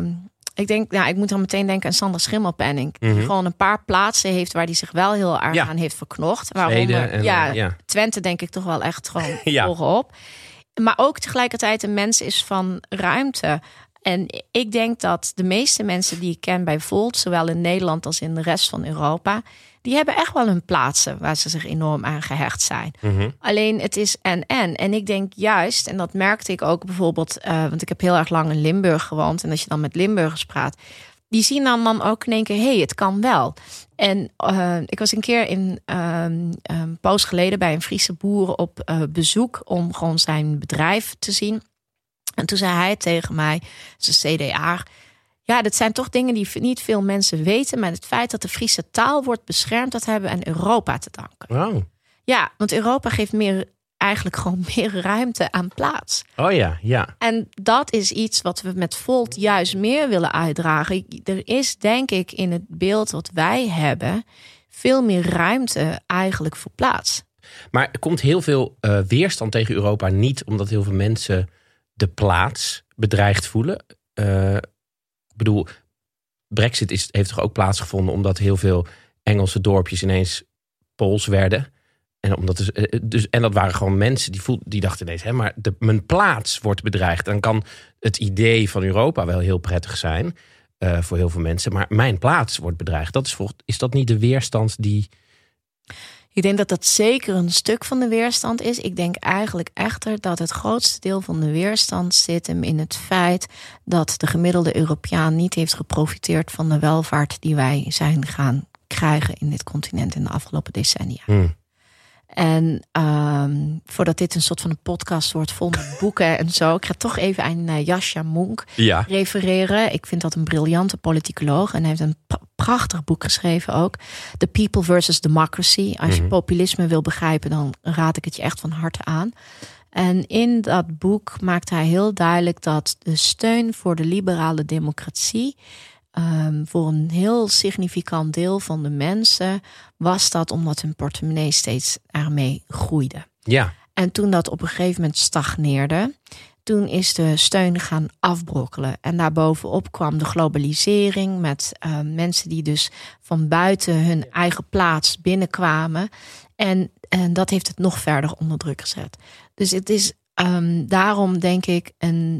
ik moet dan meteen denken aan Sander Schimmelpenninck, die gewoon een paar plaatsen heeft waar hij zich wel heel erg aan heeft verknocht. Twente denk ik toch wel echt gewoon volop. Maar ook tegelijkertijd een mens is van ruimte. En ik denk dat de meeste mensen die ik ken bij Volt, zowel in Nederland als in de rest van Europa, die hebben echt wel hun plaatsen waar ze zich enorm aan gehecht zijn. Mm-hmm. Alleen het is en. En ik denk juist, en dat merkte ik ook bijvoorbeeld, want ik heb heel erg lang in Limburg gewoond. En als je dan met Limburgers praat, die zien dan ook in één keer, het kan wel. En ik was een keer een poos geleden bij een Friese boer op bezoek om gewoon zijn bedrijf te zien. En toen zei hij tegen mij, zijn CDA, dat zijn toch dingen die niet veel mensen weten. Maar het feit dat de Friese taal wordt beschermd, dat hebben we aan Europa te danken. Wow. Ja, want Europa geeft eigenlijk gewoon meer ruimte aan plaats. Oh ja. En dat is iets wat we met Volt juist meer willen uitdragen. Er is, denk ik, in het beeld wat wij hebben veel meer ruimte eigenlijk voor plaats. Maar er komt heel veel weerstand tegen Europa niet omdat heel veel mensen de plaats bedreigd voelen. Ik bedoel, Brexit heeft toch ook plaatsgevonden omdat heel veel Engelse dorpjes ineens Pools werden. En omdat en dat waren gewoon mensen die dachten ineens, maar mijn plaats wordt bedreigd. Dan kan het idee van Europa wel heel prettig zijn voor heel veel mensen, maar mijn plaats wordt bedreigd. Is dat niet de weerstand die? Ik denk dat dat zeker een stuk van de weerstand is. Ik denk eigenlijk echter dat het grootste deel van de weerstand zit hem in het feit dat de gemiddelde Europeaan niet heeft geprofiteerd van de welvaart die wij zijn gaan krijgen in dit continent in de afgelopen decennia. En voordat dit een soort van een podcast wordt vol met boeken en zo, ik ga toch even aan Yascha Mounk refereren. Ik vind dat een briljante politicoloog en hij heeft een prachtig boek geschreven ook. The People versus Democracy. Als je populisme wil begrijpen, dan raad ik het je echt van harte aan. En in dat boek maakt hij heel duidelijk dat de steun voor de liberale democratie, voor een heel significant deel van de mensen, was dat omdat hun portemonnee steeds ermee groeide. Ja. En toen dat op een gegeven moment stagneerde, toen is de steun gaan afbrokkelen. En daarbovenop kwam de globalisering met mensen die dus van buiten hun eigen plaats binnenkwamen. En dat heeft het nog verder onder druk gezet. Dus het is daarom denk ik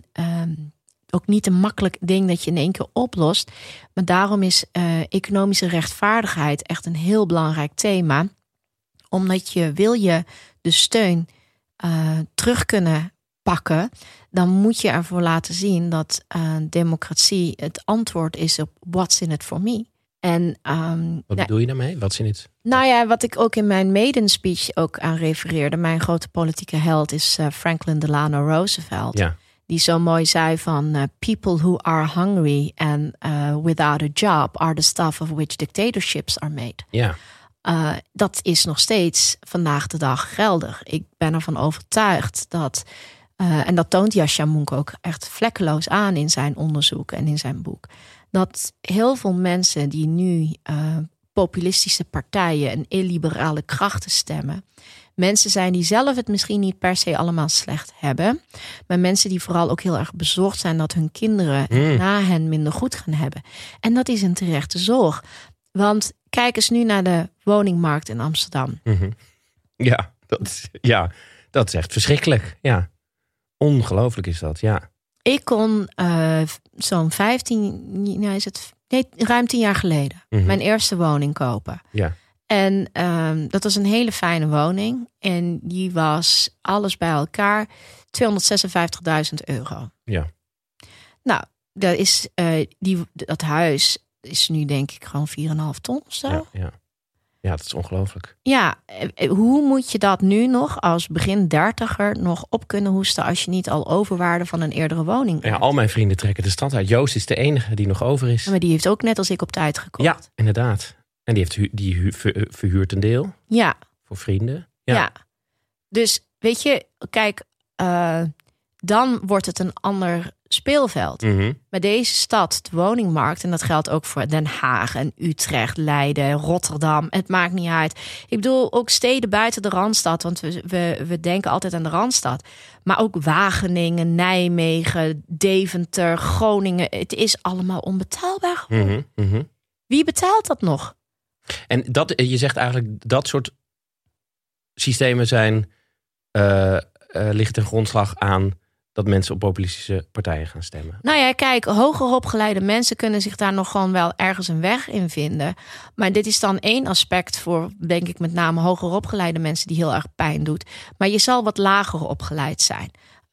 ook niet een makkelijk ding dat je in één keer oplost. Maar daarom is economische rechtvaardigheid echt een heel belangrijk thema. Omdat wil je de steun terug kunnen pakken, dan moet je ervoor laten zien dat democratie het antwoord is op what's in it for me. En, wat bedoel je daarmee? What's in it? Nou ja, wat ik ook in mijn maiden speech ook aan refereerde. Mijn grote politieke held is Franklin Delano Roosevelt. Ja. Die zo mooi zei van people who are hungry and without a job are the stuff of which dictatorships are made. Ja. Dat is nog steeds vandaag de dag geldig. Ik ben ervan overtuigd dat, en dat toont Yascha Mounk ook echt vlekkeloos aan in zijn onderzoek en in zijn boek, dat heel veel mensen die nu populistische partijen en illiberale krachten stemmen, mensen zijn die zelf het misschien niet per se allemaal slecht hebben, maar mensen die vooral ook heel erg bezorgd zijn dat hun kinderen na hen minder goed gaan hebben. En dat is een terechte zorg. Want kijk eens nu naar de woningmarkt in Amsterdam. Mm-hmm. Ja, dat is echt verschrikkelijk. Ja. Ongelooflijk is dat, ja. Ik kon zo'n ruim 10 jaar geleden mijn eerste woning kopen. Ja. En dat was een hele fijne woning. En die was alles bij elkaar €256.000. Ja. Nou, dat huis is nu denk ik gewoon 4,5 ton of zo. Ja, dat is ongelooflijk. Ja, hoe moet je dat nu nog als begin 30er nog op kunnen hoesten als je niet al overwaarde van een eerdere woning hebt? Ja, al mijn vrienden trekken de stad uit. Joost is de enige die nog over is. Maar die heeft ook net als ik op tijd gekocht. Ja, inderdaad. En die verhuurt een deel. Ja. Voor vrienden. Ja. Dus weet je, kijk, dan wordt het een ander speelveld. Mm-hmm. Maar deze stad, de woningmarkt, en dat geldt ook voor Den Haag en Utrecht, Leiden, Rotterdam, het maakt niet uit. Ik bedoel, ook steden buiten de Randstad, want we denken altijd aan de Randstad. Maar ook Wageningen, Nijmegen, Deventer, Groningen. Het is allemaal onbetaalbaar geworden. Mm-hmm. Mm-hmm. Wie betaalt dat nog? En je zegt eigenlijk dat soort systemen zijn ligt ten grondslag aan dat mensen op populistische partijen gaan stemmen. Nou ja, kijk, hoger opgeleide mensen kunnen zich daar nog gewoon wel ergens een weg in vinden. Maar dit is dan één aspect voor, denk ik, met name hoger opgeleide mensen die heel erg pijn doet. Maar je zal wat lager opgeleid zijn.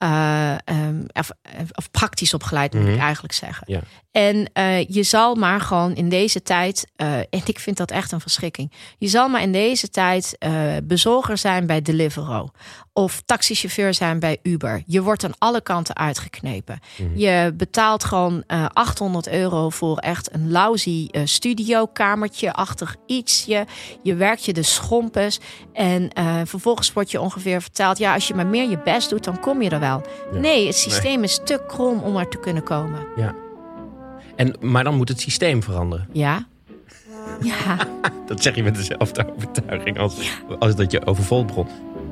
Of praktisch opgeleid, moet ik eigenlijk zeggen. Ja. En je zal maar gewoon in deze tijd, en ik vind dat echt een verschrikking. Je zal maar in deze tijd bezorger zijn bij Deliveroo. Of taxichauffeur zijn bij Uber. Je wordt aan alle kanten uitgeknepen. Je betaalt gewoon €800 voor echt een lousy studiokamertje-achtig ietsje. Je werkt je de schompes. En vervolgens wordt je ongeveer verteld, ja, als je maar meer je best doet, dan kom je er wel. Ja. Nee, het systeem is te krom om er te kunnen komen. Ja. Maar dan moet het systeem veranderen. Ja. Ja. Dat zeg je met dezelfde overtuiging als dat je overvol begon.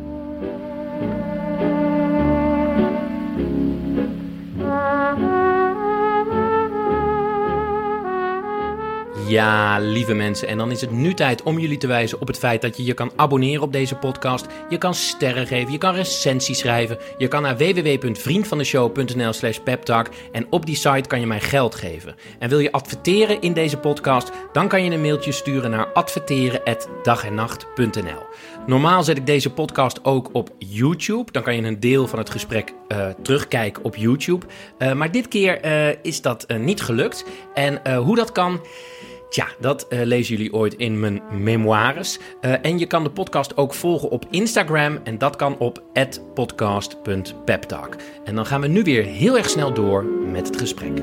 Ja, lieve mensen, en dan is het nu tijd om jullie te wijzen op het feit dat je je kan abonneren op deze podcast. Je kan sterren geven, je kan recensies schrijven. Je kan naar www.vriendvandeshow.nl/peptalk en op die site kan je mij geld geven. En wil je adverteren in deze podcast, dan kan je een mailtje sturen naar adverteren@dagennacht.nl. Normaal zet ik deze podcast ook op YouTube. Dan kan je een deel van het gesprek terugkijken op YouTube. Maar dit keer is dat niet gelukt. En hoe dat kan... Tja, dat lezen jullie ooit in mijn memoires. En je kan de podcast ook volgen op Instagram. En dat kan op @podcast.peptalk. En dan gaan we nu weer heel erg snel door met het gesprek.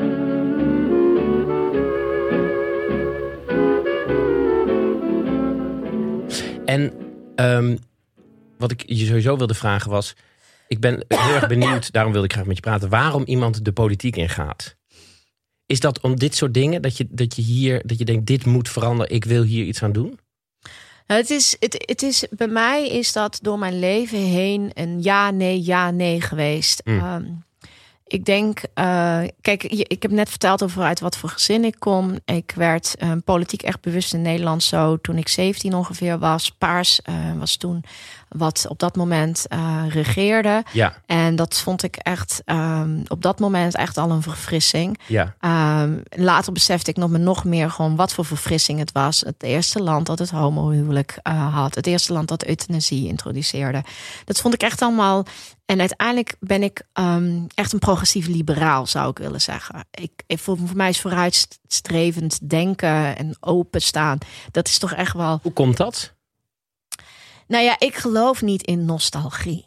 En wat ik je sowieso wilde vragen was... Ik ben heel erg benieuwd, daarom wilde ik graag met je praten... waarom iemand de politiek ingaat. Is dat om dit soort dingen, dat je denkt, dit moet veranderen, ik wil hier iets aan doen? Nou, bij mij is dat door mijn leven heen een ja, nee geweest. Ik denk, kijk, ik heb net verteld over uit wat voor gezin ik kom. Ik werd politiek echt bewust in Nederland zo toen ik 17 ongeveer was. Paars was toen wat op dat moment regeerde. Ja. En dat vond ik echt op dat moment echt al een verfrissing. Ja. Later besefte ik nog meer gewoon wat voor verfrissing het was. Het eerste land dat het homohuwelijk had. Het eerste land dat euthanasie introduceerde. Dat vond ik echt allemaal... En uiteindelijk ben ik echt een progressief liberaal, zou ik willen zeggen. Voor mij is vooruitstrevend denken en openstaan. Dat is toch echt wel... Hoe komt dat? Nou ja, ik geloof niet in nostalgie.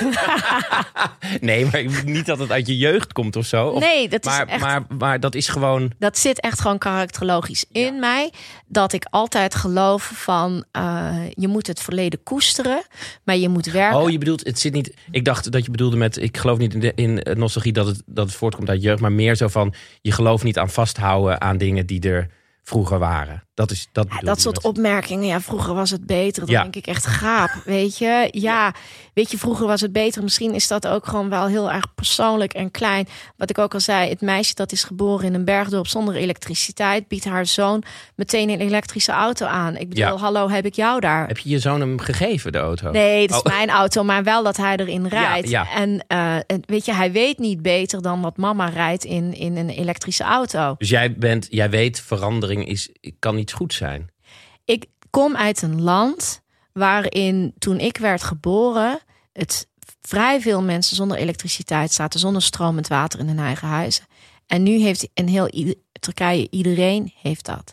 Nee, maar niet dat het uit je jeugd komt of zo. Nee, dat is echt... Maar dat is gewoon... Dat zit echt gewoon karakterologisch in mij. Dat ik altijd geloof van... je moet het verleden koesteren, maar je moet werken. Oh, je bedoelt, het zit niet... Ik dacht dat je bedoelde met... Ik geloof niet in nostalgie dat het voortkomt uit jeugd. Maar meer zo van... Je gelooft niet aan vasthouden aan dingen die er vroeger waren. Dat soort opmerkingen. Ja, vroeger was het beter. Dan denk ik echt gaap, weet je. Ja, weet je, vroeger was het beter. Misschien is dat ook gewoon wel heel erg persoonlijk en klein. Wat ik ook al zei, het meisje dat is geboren in een bergdorp zonder elektriciteit... biedt haar zoon meteen een elektrische auto aan. Ik bedoel, hallo, heb ik jou daar? Heb je je zoon hem gegeven, de auto? Nee, dat is mijn auto, maar wel dat hij erin rijdt. Ja. En weet je, hij weet niet beter dan wat mama rijdt in een elektrische auto. Dus jij weet, verandering kan niet goed zijn. kom uit een land waarin toen ik werd geboren, het vrij veel mensen zonder elektriciteit zaten, zonder stromend water in hun eigen huizen. En nu heeft in heel Turkije iedereen heeft dat.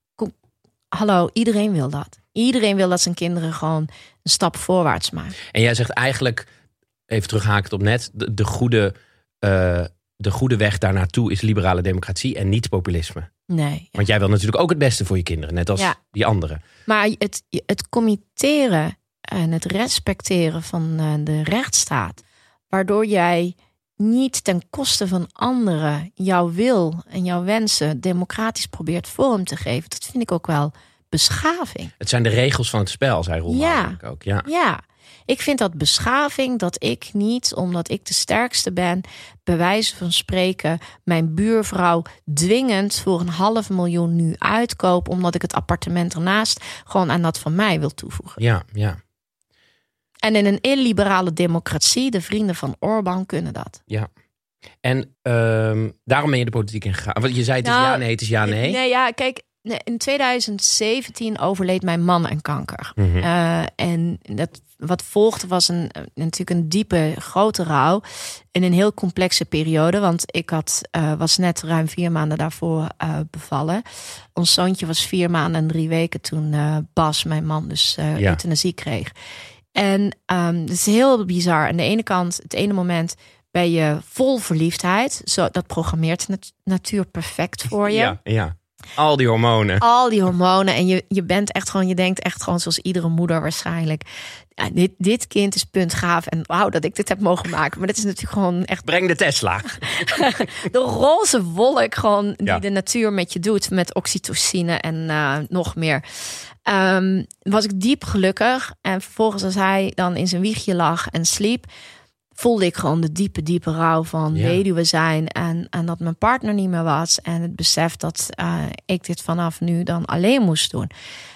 Hallo, iedereen wil dat. Iedereen wil dat zijn kinderen gewoon een stap voorwaarts maken. En jij zegt eigenlijk, even terughakend op net, de goede weg daar naartoe is liberale democratie en niet populisme. Nee. Ja. Want jij wil natuurlijk ook het beste voor je kinderen, net als die anderen. Maar het committeren en het respecteren van de rechtsstaat, waardoor jij niet ten koste van anderen jouw wil en jouw wensen democratisch probeert vorm te geven, dat vind ik ook wel beschaving. Het zijn de regels van het spel, zei Roel ook. Ja, ik vind dat beschaving dat ik niet, omdat ik de sterkste ben, bij wijze van spreken mijn buurvrouw dwingend voor $500.000 nu uitkoop, omdat ik het appartement ernaast gewoon aan dat van mij wil toevoegen. Ja. En in een illiberale democratie, de vrienden van Orbán kunnen dat. Ja. En daarom ben je de politiek ingegaan. Want je zei het is ja, nee, het is ja, nee. Nee, ja, kijk, in 2017 overleed mijn man aan kanker. Mm-hmm. En wat volgde was natuurlijk een diepe, grote rouw. In een heel complexe periode. Want ik was net ruim 4 maanden daarvoor bevallen. Ons zoontje was 4 maanden en 3 weken toen Bas, mijn man, dus euthanasie kreeg. En het is heel bizar. Aan de ene kant, het ene moment ben je vol verliefdheid. Dat programmeert de natuur perfect voor je. Ja. Al die hormonen. En je bent echt gewoon, je denkt echt gewoon zoals iedere moeder waarschijnlijk. Ja, dit kind is puntgaaf en wauw dat ik dit heb mogen maken. Maar dat is natuurlijk gewoon echt. Breng de Tesla. De roze wolk gewoon die de natuur met je doet. Met oxytocine en nog meer. Was ik diep gelukkig. En vervolgens als hij dan in zijn wiegje lag en sliep, voelde ik gewoon de diepe rouw van weduwe zijn. En dat mijn partner niet meer was. En het besef dat ik dit vanaf nu dan alleen moest doen.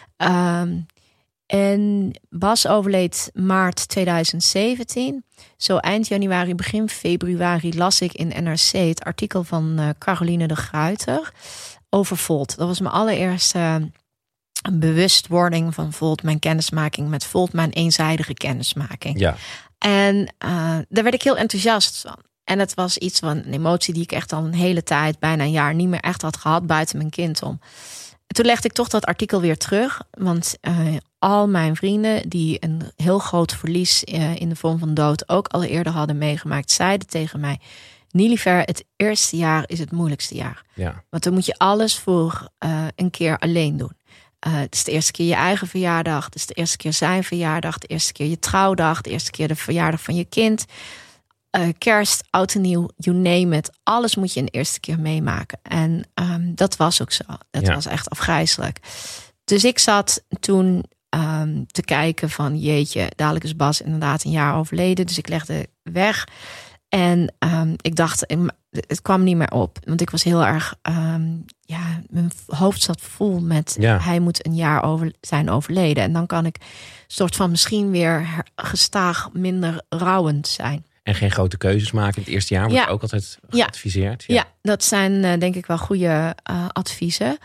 En Bas overleed maart 2017. Zo eind januari, begin februari las ik in NRC het artikel van Caroline de Gruyter over Volt. Dat was mijn allereerste bewustwording van Volt. Mijn kennismaking met Volt, mijn eenzijdige kennismaking. Ja. En daar werd ik heel enthousiast van. En het was iets van een emotie die ik echt al een hele tijd, bijna een jaar, niet meer echt had gehad buiten mijn kind om. En toen legde ik toch dat artikel weer terug. Want al mijn vrienden die een heel groot verlies in de vorm van dood ook al eerder hadden meegemaakt, zeiden tegen mij: Nilüfer, het eerste jaar is het moeilijkste jaar. Ja. Want dan moet je alles voor een keer alleen doen. Het is de eerste keer je eigen verjaardag. Het is de eerste keer zijn verjaardag. De eerste keer je trouwdag. De eerste keer de verjaardag van je kind. Kerst, oud en nieuw, you name it. Alles moet je een eerste keer meemaken. En dat was ook zo. Dat was echt afgrijselijk. Dus ik zat toen te kijken van jeetje, dadelijk is Bas inderdaad een jaar overleden. Dus ik legde weg. En ik dacht, het kwam niet meer op. Want ik was heel erg, mijn hoofd zat vol met hij moet een jaar zijn overleden. En dan kan ik soort van misschien weer gestaag minder rouwend zijn. En geen grote keuzes maken in het eerste jaar, wordt ook altijd geadviseerd. Ja, dat zijn denk ik wel goede adviezen.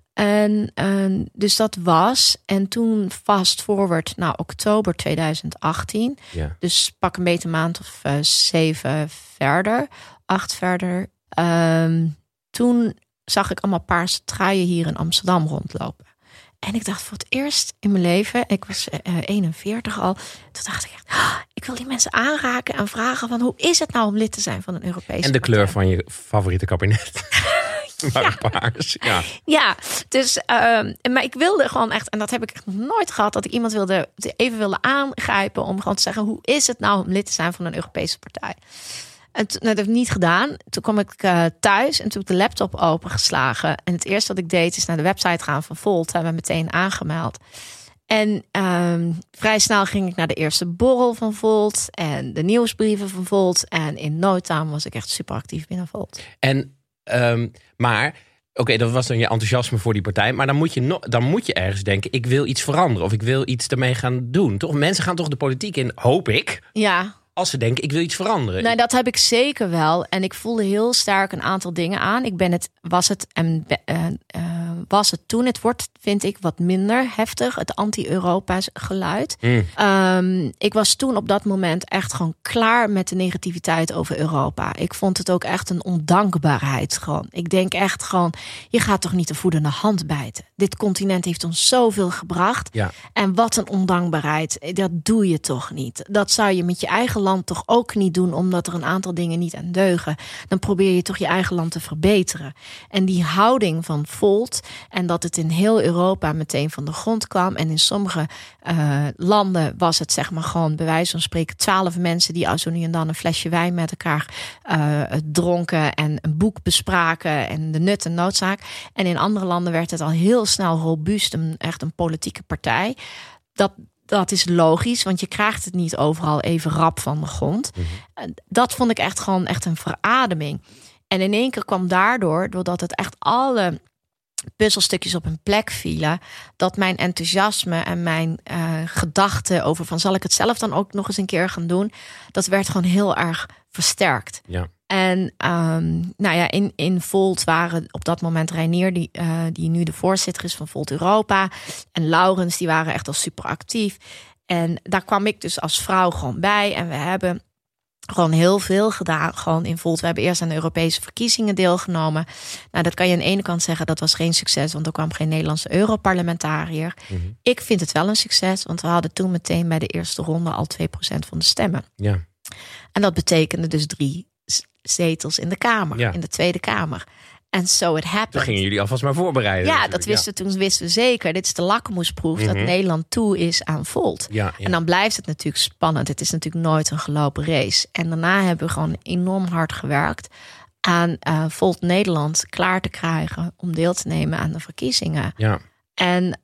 En dus dat was. En toen fast forward naar oktober 2018. Ja. Dus pak een beetje een maand of 7 verder. 8 verder. Toen zag ik allemaal paarse truien hier in Amsterdam rondlopen. En ik dacht voor het eerst in mijn leven, ik was 41 al. Toen dacht ik echt, ik wil die mensen aanraken en vragen van hoe is het nou om lid te zijn van een Europese En de kleur partij? van je favoriete kabinet. Maar paars, ja, dus maar ik wilde gewoon echt, en dat heb ik echt nog nooit gehad, dat ik iemand even wilde aangrijpen om gewoon te zeggen, hoe is het nou om lid te zijn van een Europese partij? En dat heb ik niet gedaan. Toen kwam ik thuis en toen heb ik de laptop opengeslagen. En het eerste wat ik deed is naar de website gaan van Volt. Hebben we meteen aangemeld. En vrij snel ging ik naar de eerste borrel van Volt en de nieuwsbrieven van Volt. En in no time was ik echt super actief binnen Volt. En maar oké, dat was dan je enthousiasme voor die partij. Maar dan moet je ergens denken, ik wil iets veranderen. Of ik wil iets ermee gaan doen. Toch? Mensen gaan toch de politiek in, hoop ik. Ja. Als ze denken, ik wil iets veranderen. Nee, dat heb ik zeker wel. En ik voelde heel sterk een aantal dingen aan. was het toen. Het wordt, vind ik, wat minder heftig. Het anti-Europa geluid. Ik was toen op dat moment echt gewoon klaar met de negativiteit over Europa. Ik vond het ook echt een ondankbaarheid gewoon. Ik denk echt gewoon, je gaat toch niet de voedende hand bijten. Dit continent heeft ons zoveel gebracht. Ja. En wat een ondankbaarheid. Dat doe je toch niet. Dat zou je met je eigen land toch ook niet doen, omdat er een aantal dingen niet aan deugen. Dan probeer je toch je eigen land te verbeteren. En die houding van Volt, en dat het in heel Europa meteen van de grond kwam. En in sommige landen was het zeg maar gewoon bij wijze van spreken 12 mensen die zo nu en dan een flesje wijn met elkaar dronken en een boek bespraken en de nut en noodzaak. En in andere landen werd het al heel snel robuust, echt een politieke partij. Dat is logisch, want je krijgt het niet overal even rap van de grond. Dat vond ik echt een verademing. En in één keer kwam daardoor, doordat het echt alle puzzelstukjes op hun plek vielen, dat mijn enthousiasme en mijn gedachten over van zal ik het zelf dan ook nog eens een keer gaan doen, dat werd gewoon heel erg versterkt. Ja. En in Volt waren op dat moment Reinier, die nu de voorzitter is van Volt Europa, en Laurens, die waren echt al super actief. En daar kwam ik dus als vrouw gewoon bij. En we hebben gewoon heel veel gedaan, gewoon in Volt. We hebben eerst aan de Europese verkiezingen deelgenomen. Nou, dat kan je aan de ene kant zeggen, dat was geen succes, want er kwam geen Nederlandse Europarlementariër. Mm-hmm. Ik vind het wel een succes, want we hadden toen meteen bij de eerste ronde al 2% van de stemmen. Ja. En dat betekende dus 3 zetels in de Kamer, in de Tweede Kamer. En so it happened. Toen gingen jullie alvast maar voorbereiden. Ja, toen wisten we zeker. Dit is de lakmoesproef dat Nederland toe is aan Volt. Ja. En dan blijft het natuurlijk spannend. Het is natuurlijk nooit een gelopen race. En daarna hebben we gewoon enorm hard gewerkt aan Volt Nederland klaar te krijgen om deel te nemen aan de verkiezingen. Ja. En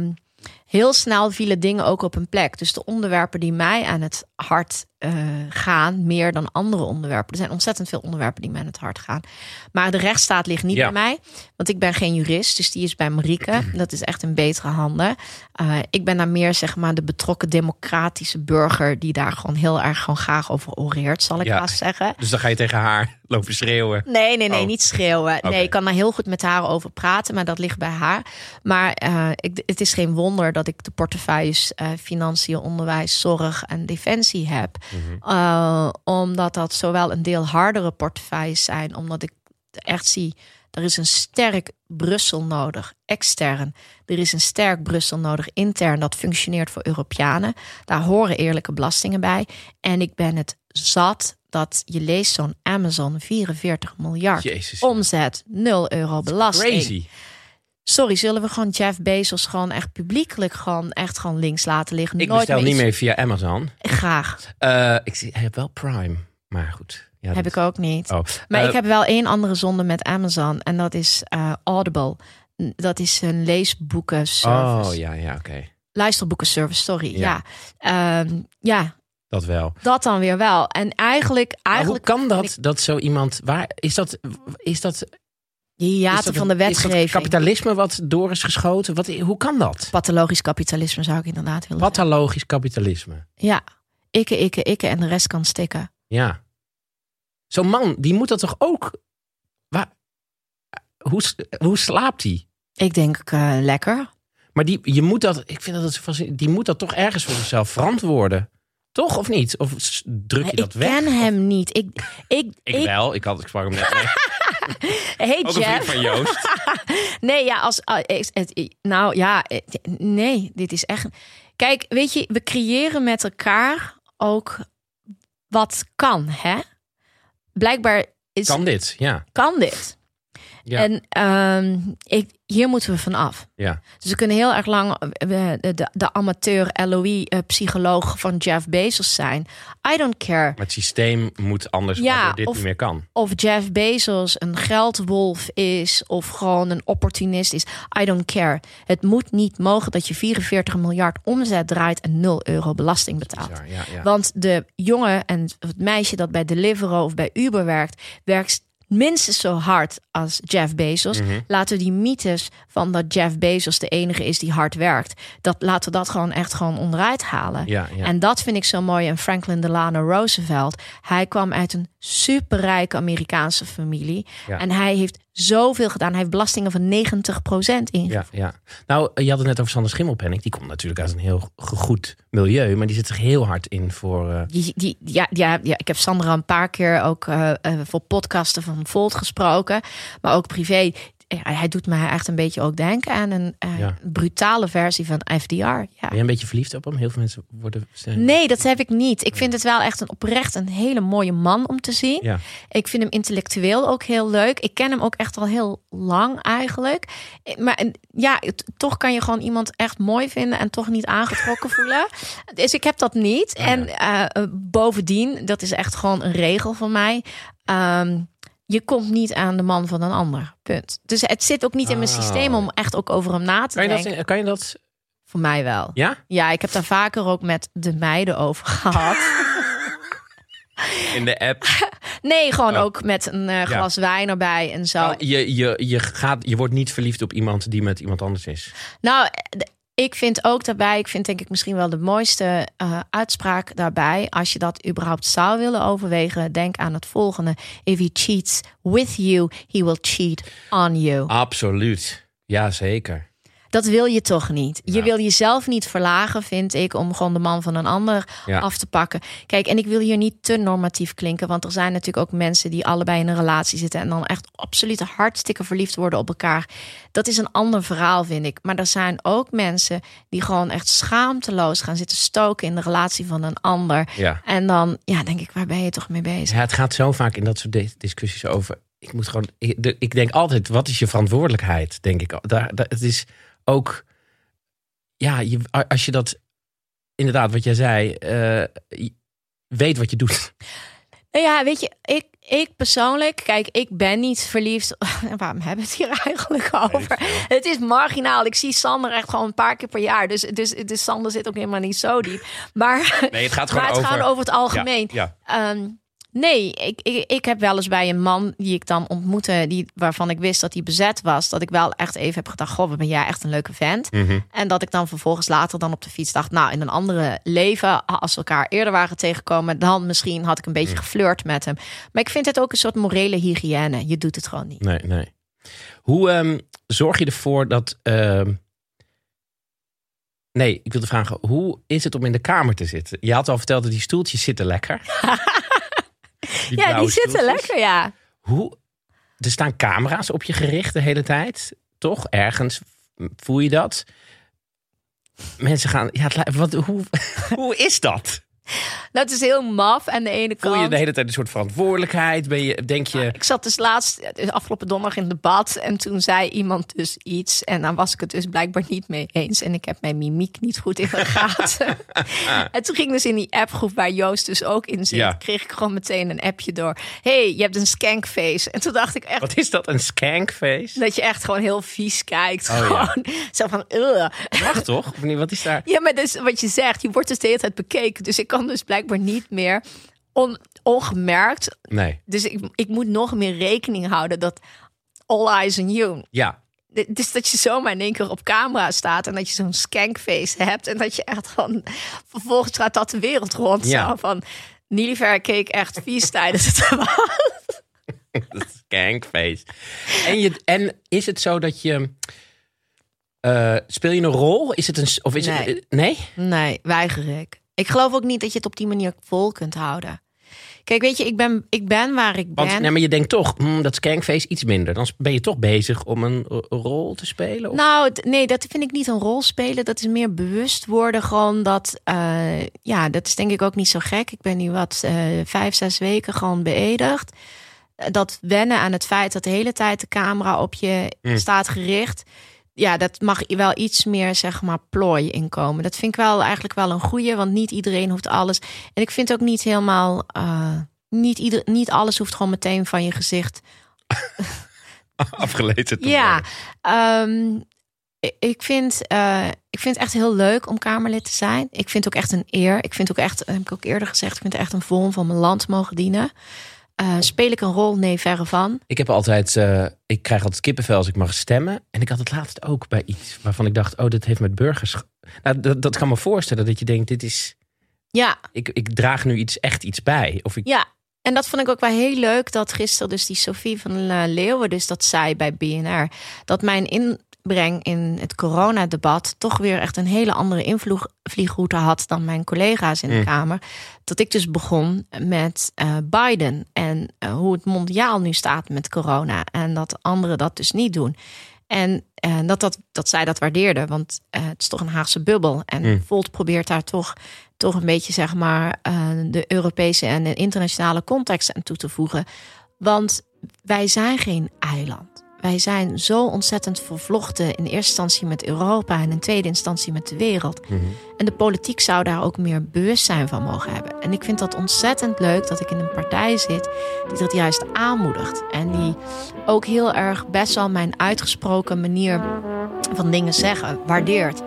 heel snel vielen dingen ook op hun plek. Dus de onderwerpen die mij aan het hart gaan, meer dan andere onderwerpen. Er zijn ontzettend veel onderwerpen die mij aan het hart gaan. Maar de rechtsstaat ligt niet bij mij. Want ik ben geen jurist, dus die is bij Marieke. Dat is echt in betere handen. Ik ben daar meer zeg maar de betrokken democratische burger die daar gewoon heel erg gewoon graag over oreert, zal ik vast zeggen. Dus dan ga je tegen haar lopen schreeuwen? Nee, niet schreeuwen. Okay. Nee, ik kan daar heel goed met haar over praten, maar dat ligt bij haar. Maar het is geen wonder dat ik de portefeuilles financiën, onderwijs, zorg en defensie heb. Mm-hmm. Omdat dat zowel een deel hardere portefeuilles zijn, omdat ik echt zie, er is een sterk Brussel nodig, extern. Er is een sterk Brussel nodig, intern, dat functioneert voor Europeanen. Daar horen eerlijke belastingen bij. En ik ben het zat dat je leest zo'n Amazon 44 miljard Jezus. Omzet, 0 euro belasting. Crazy. Sorry, zullen we gewoon Jeff Bezos gewoon echt publiekelijk gewoon links laten liggen? Ik bestel niet meer via Amazon. Graag. Ik heb wel Prime, maar goed. Ja, heb ik ook niet. Oh. Maar ik heb wel 1 andere zonde met Amazon. En dat is Audible. Dat is een leesboekenservice. Oh, ja, oké. Luisterboekenservice, sorry. Ja. Dat wel. Dat dan weer wel. En eigenlijk hoe kan dat, dat zo iemand... Waar is dat hiaten van de wetgeving. Is dat kapitalisme wat door is geschoten? Hoe kan dat? Pathologisch kapitalisme zou ik inderdaad willen Pathologisch kapitalisme. Ja. Ikke en de rest kan stikken. Ja. Zo'n man, die moet dat toch ook... Hoe slaapt hij? Ik denk lekker. Maar die moet dat toch ergens voor zichzelf verantwoorden. Toch, of niet? Of druk je dat weg? Ik ken hem niet. Ik wel. Ik sprak hem net mee. Hey ook Jeff. Een vriend van Joost. Nee, dit is echt... Kijk, weet je, we creëren met elkaar ook wat kan, hè? Blijkbaar is... Kan dit, ja. Kan dit. Ja. En hier moeten we vanaf. Ja. Dus we kunnen heel erg lang de amateur LOE-psycholoog van Jeff Bezos zijn. I don't care. Maar het systeem moet anders, waardoor dit niet meer kan. Of Jeff Bezos een geldwolf is of gewoon een opportunist is. I don't care. Het moet niet mogen dat je 44 miljard omzet draait en 0 euro belasting betaalt. Ja. Want de jongen en het meisje dat bij Deliveroo of bij Uber werkt minstens zo hard als Jeff Bezos. Mm-hmm. Laten we die mythes van dat Jeff Bezos de enige is die hard werkt. Laten we dat gewoon onderuit halen. Ja. En dat vind ik zo mooi aan Franklin Delano Roosevelt. Hij kwam uit een superrijke Amerikaanse familie. Ja. En hij heeft zoveel gedaan. Hij heeft belastingen van 90% ingevoerd. Ja. Nou, je had het net over Sander Schimmelpenninck. Die komt natuurlijk uit een heel goed milieu, maar die zit zich heel hard in voor... Ja, ik heb Sandra een paar keer ook voor podcasten van Volt gesproken, maar ook privé. Hij doet mij echt een beetje ook denken aan een brutale versie van FDR. Ja. Ben je een beetje verliefd op hem? Heel veel mensen worden... Nee, dat heb ik niet. Ik vind het wel echt een hele mooie man om te zien. Ja. Ik vind hem intellectueel ook heel leuk. Ik ken hem ook echt al heel lang eigenlijk. Maar ja, toch kan je gewoon iemand echt mooi vinden en toch niet aangetrokken voelen. Dus ik heb dat niet. Oh, ja. En bovendien, dat is echt gewoon een regel van mij. Je komt niet aan de man van een ander. Punt. Dus het zit ook niet in mijn systeem om echt ook over hem na te denken. Kan je dat? Voor mij wel. Ja? Ja, ik heb daar vaker ook met de meiden over gehad. In de app? Nee, gewoon ook met een glas wijn erbij en zo. Je wordt niet verliefd op iemand die met iemand anders is. Nou, ik vind ook daarbij, ik vind denk ik misschien wel de mooiste uitspraak daarbij. Als je dat überhaupt zou willen overwegen, denk aan het volgende. If he cheats with you, he will cheat on you. Absoluut. Ja, zeker. Dat wil je toch niet. Je wil jezelf niet verlagen, vind ik, om gewoon de man van een ander af te pakken. Kijk, en ik wil hier niet te normatief klinken, want er zijn natuurlijk ook mensen die allebei in een relatie zitten en dan echt absoluut hartstikke verliefd worden op elkaar. Dat is een ander verhaal, vind ik. Maar er zijn ook mensen die gewoon echt schaamteloos gaan zitten stoken in de relatie van een ander. Ja. En dan, denk ik, waar ben je toch mee bezig? Ja, het gaat zo vaak in dat soort discussies over. Ik denk altijd, wat is je verantwoordelijkheid, denk ik. Het is ook, als je dat, inderdaad, wat jij zei, weet wat je doet. Nou ja, weet je, ik persoonlijk, kijk, ik ben niet verliefd. Waarom hebben we het hier eigenlijk over? Het is marginaal. Ik zie Sander echt gewoon een paar keer per jaar. Dus Sander zit ook helemaal niet zo diep. Maar nee, het gaat gewoon over het algemeen. Ja. Nee, ik heb wel eens bij een man die ik dan ontmoette, waarvan ik wist dat hij bezet was, dat ik wel echt even heb gedacht, goh, wat ben jij echt een leuke vent. Mm-hmm. En dat ik dan vervolgens later dan op de fiets dacht, nou, in een andere leven, als we elkaar eerder waren tegengekomen, dan misschien had ik een beetje geflirt met hem. Maar ik vind het ook een soort morele hygiëne. Je doet het gewoon niet. Nee. Hoe zorg je ervoor dat... Nee, ik wilde vragen, hoe is het om in de kamer te zitten? Je had al verteld dat die stoeltjes zitten lekker. Die zitten lekker, ja. Er staan camera's op je gericht de hele tijd, toch? Ergens voel je dat? Mensen gaan... Hoe is dat? Nou, het is heel maf aan de ene kant. Voel je de hele tijd een soort verantwoordelijkheid? Denk je... Ik zat dus afgelopen donderdag in debat en toen zei iemand dus iets en dan was ik het dus blijkbaar niet mee eens en ik heb mijn mimiek niet goed in de gaten. En toen ging dus in die appgroep waar Joost dus ook in zit, kreeg ik gewoon meteen een appje door. Hey, je hebt een skankface. En toen dacht ik echt... Wat is dat, een skankface? Dat je echt gewoon heel vies kijkt. Gewoon zo van... Mag toch? Of niet? Wat is daar? Ja, maar dus wat je zegt, je wordt dus de hele tijd bekeken. Dus ik kan dus blijkbaar niet meer ongemerkt. Nee. Dus ik moet nog meer rekening houden dat all eyes on you. Ja. Dus dat je zomaar in één keer op camera staat en dat je zo'n skankface hebt en dat je echt van vervolgens gaat dat de wereld rond. Ja. Zo van Niliver keek echt vies tijdens het debat. Skankface. En is het zo dat je... speel je een rol? Is het een... Of is nee. Het, nee? Nee, weiger ik. Ik geloof ook niet dat je het op die manier vol kunt houden. Kijk, weet je, ik ben waar ik ben. Want, nee, maar je denkt toch, dat skankface iets minder. Dan ben je toch bezig om een rol te spelen? Of? Nou, nee, dat vind ik niet een rol spelen. Dat is meer bewust worden. Gewoon dat, dat is denk ik ook niet zo gek. Ik ben nu 5-6 weken gewoon beëdigd. Dat wennen aan het feit dat de hele tijd de camera op je staat gericht. Ja, dat mag wel iets meer, zeg maar, plooi inkomen. Dat vind ik wel eigenlijk wel een goeie, want niet iedereen hoeft alles. En ik vind ook niet helemaal... Niet alles hoeft gewoon meteen van je gezicht... afgelezen te worden. Ik vind het echt heel leuk om Kamerlid te zijn. Ik vind het ook echt een eer. Ik vind ook echt, heb ik ook eerder gezegd, ik vind het echt een vorm van mijn land mogen dienen. Speel ik een rol? Nee, verre van. Ik krijg altijd kippenvel als ik mag stemmen. En ik had het laatst ook bij iets waarvan ik dacht, dat heeft met burgers... Nou, dat kan me voorstellen dat je denkt, dit is... Ja. Ik draag nu echt iets bij. Of ik... Ja. En dat vond ik ook wel heel leuk, dat gisteren dus die Sophie van Leeuwen dus dat zei bij BNR. Dat mijn inbreng in het coronadebat toch weer echt een hele andere invliegroute had dan mijn collega's in de Kamer. Dat ik dus begon met Biden en hoe het mondiaal nu staat met corona. En dat anderen dat dus niet doen. En dat zij dat waardeerde, want het is toch een Haagse bubbel. En Volt probeert daar toch een beetje, zeg maar, de Europese en de internationale context aan toe te voegen. Want wij zijn geen eiland. Wij zijn zo ontzettend vervlochten in eerste instantie met Europa en in tweede instantie met de wereld. En de politiek zou daar ook meer bewustzijn van mogen hebben. En ik vind dat ontzettend leuk dat ik in een partij zit die dat juist aanmoedigt. En die ook heel erg best wel mijn uitgesproken manier van dingen zeggen waardeert.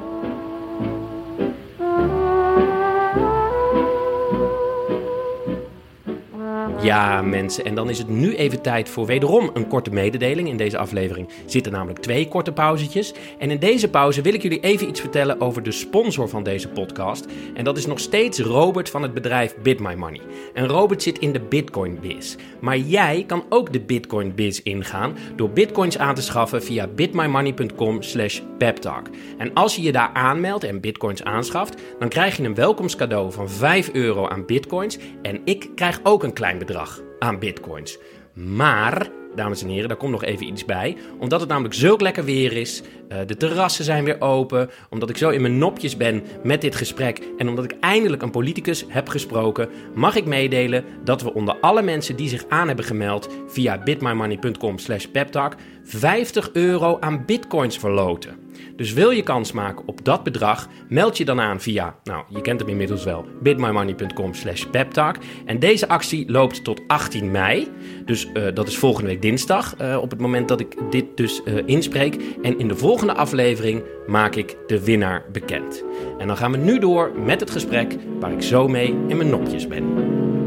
Ja, mensen, en dan is het nu even tijd voor wederom een korte mededeling. In deze aflevering zitten namelijk 2 korte pauzetjes. En in deze pauze wil ik jullie even iets vertellen over de sponsor van deze podcast. En dat is nog steeds Robert van het bedrijf BitMyMoney. En Robert zit in de Bitcoin biz. Maar jij kan ook de Bitcoin biz ingaan door bitcoins aan te schaffen via bitmymoney.com/peptalk. En als je je daar aanmeldt en bitcoins aanschaft, dan krijg je een welkomstcadeau van €5 aan bitcoins. En ik krijg ook een klein bedrag aan bitcoins. Maar, dames en heren, daar komt nog even iets bij. Omdat het namelijk zulk lekker weer is, de terrassen zijn weer open, omdat ik zo in mijn nopjes ben met dit gesprek en omdat ik eindelijk een politicus heb gesproken, mag ik meedelen dat we onder alle mensen die zich aan hebben gemeld via bitmymoney.com/peptalk €50 aan bitcoins verloten. Dus wil je kans maken op dat bedrag, meld je dan aan via, nou, je kent hem inmiddels wel, bitmymoney.com/peptalk. En deze actie loopt tot 18 mei. Dus dat is volgende week dinsdag, op het moment dat ik dit dus inspreek. En in de volgende aflevering maak ik de winnaar bekend. En dan gaan we nu door met het gesprek waar ik zo mee in mijn nopjes ben.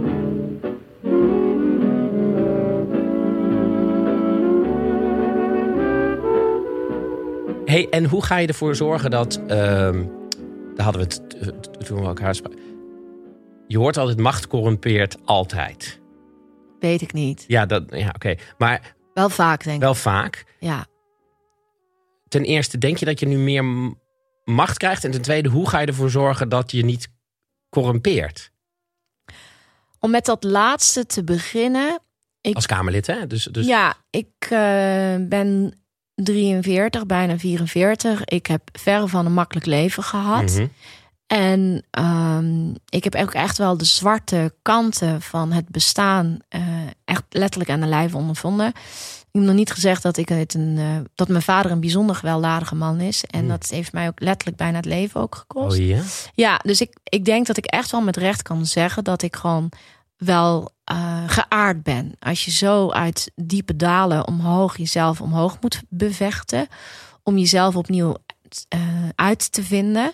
Hey, en hoe ga je ervoor zorgen dat... daar hadden we het toen we elkaar spraken. Je hoort altijd, macht corrumpeert altijd. Weet ik niet. Ja, oké. Maar wel vaak, denk ik. Wel vaak. Ja. Ten eerste, denk je dat je nu meer macht krijgt? En ten tweede, hoe ga je ervoor zorgen dat je niet corrumpeert? Om met dat laatste te beginnen... Als Kamerlid, hè? Dus... Ja, ik ben 43, bijna 44. Ik heb verre van een makkelijk leven gehad. Mm-hmm. En ik heb ook echt wel de zwarte kanten van het bestaan echt letterlijk aan de lijf ondervonden. Ik heb nog niet gezegd dat dat mijn vader een bijzonder gewelddadige man is. En dat heeft mij ook letterlijk bijna het leven ook gekost. Oh ja? Ja, dus ik denk dat ik echt wel met recht kan zeggen dat ik gewoon wel geaard ben. Als je zo uit diepe dalen omhoog jezelf omhoog moet bevechten. Om jezelf opnieuw uit te vinden.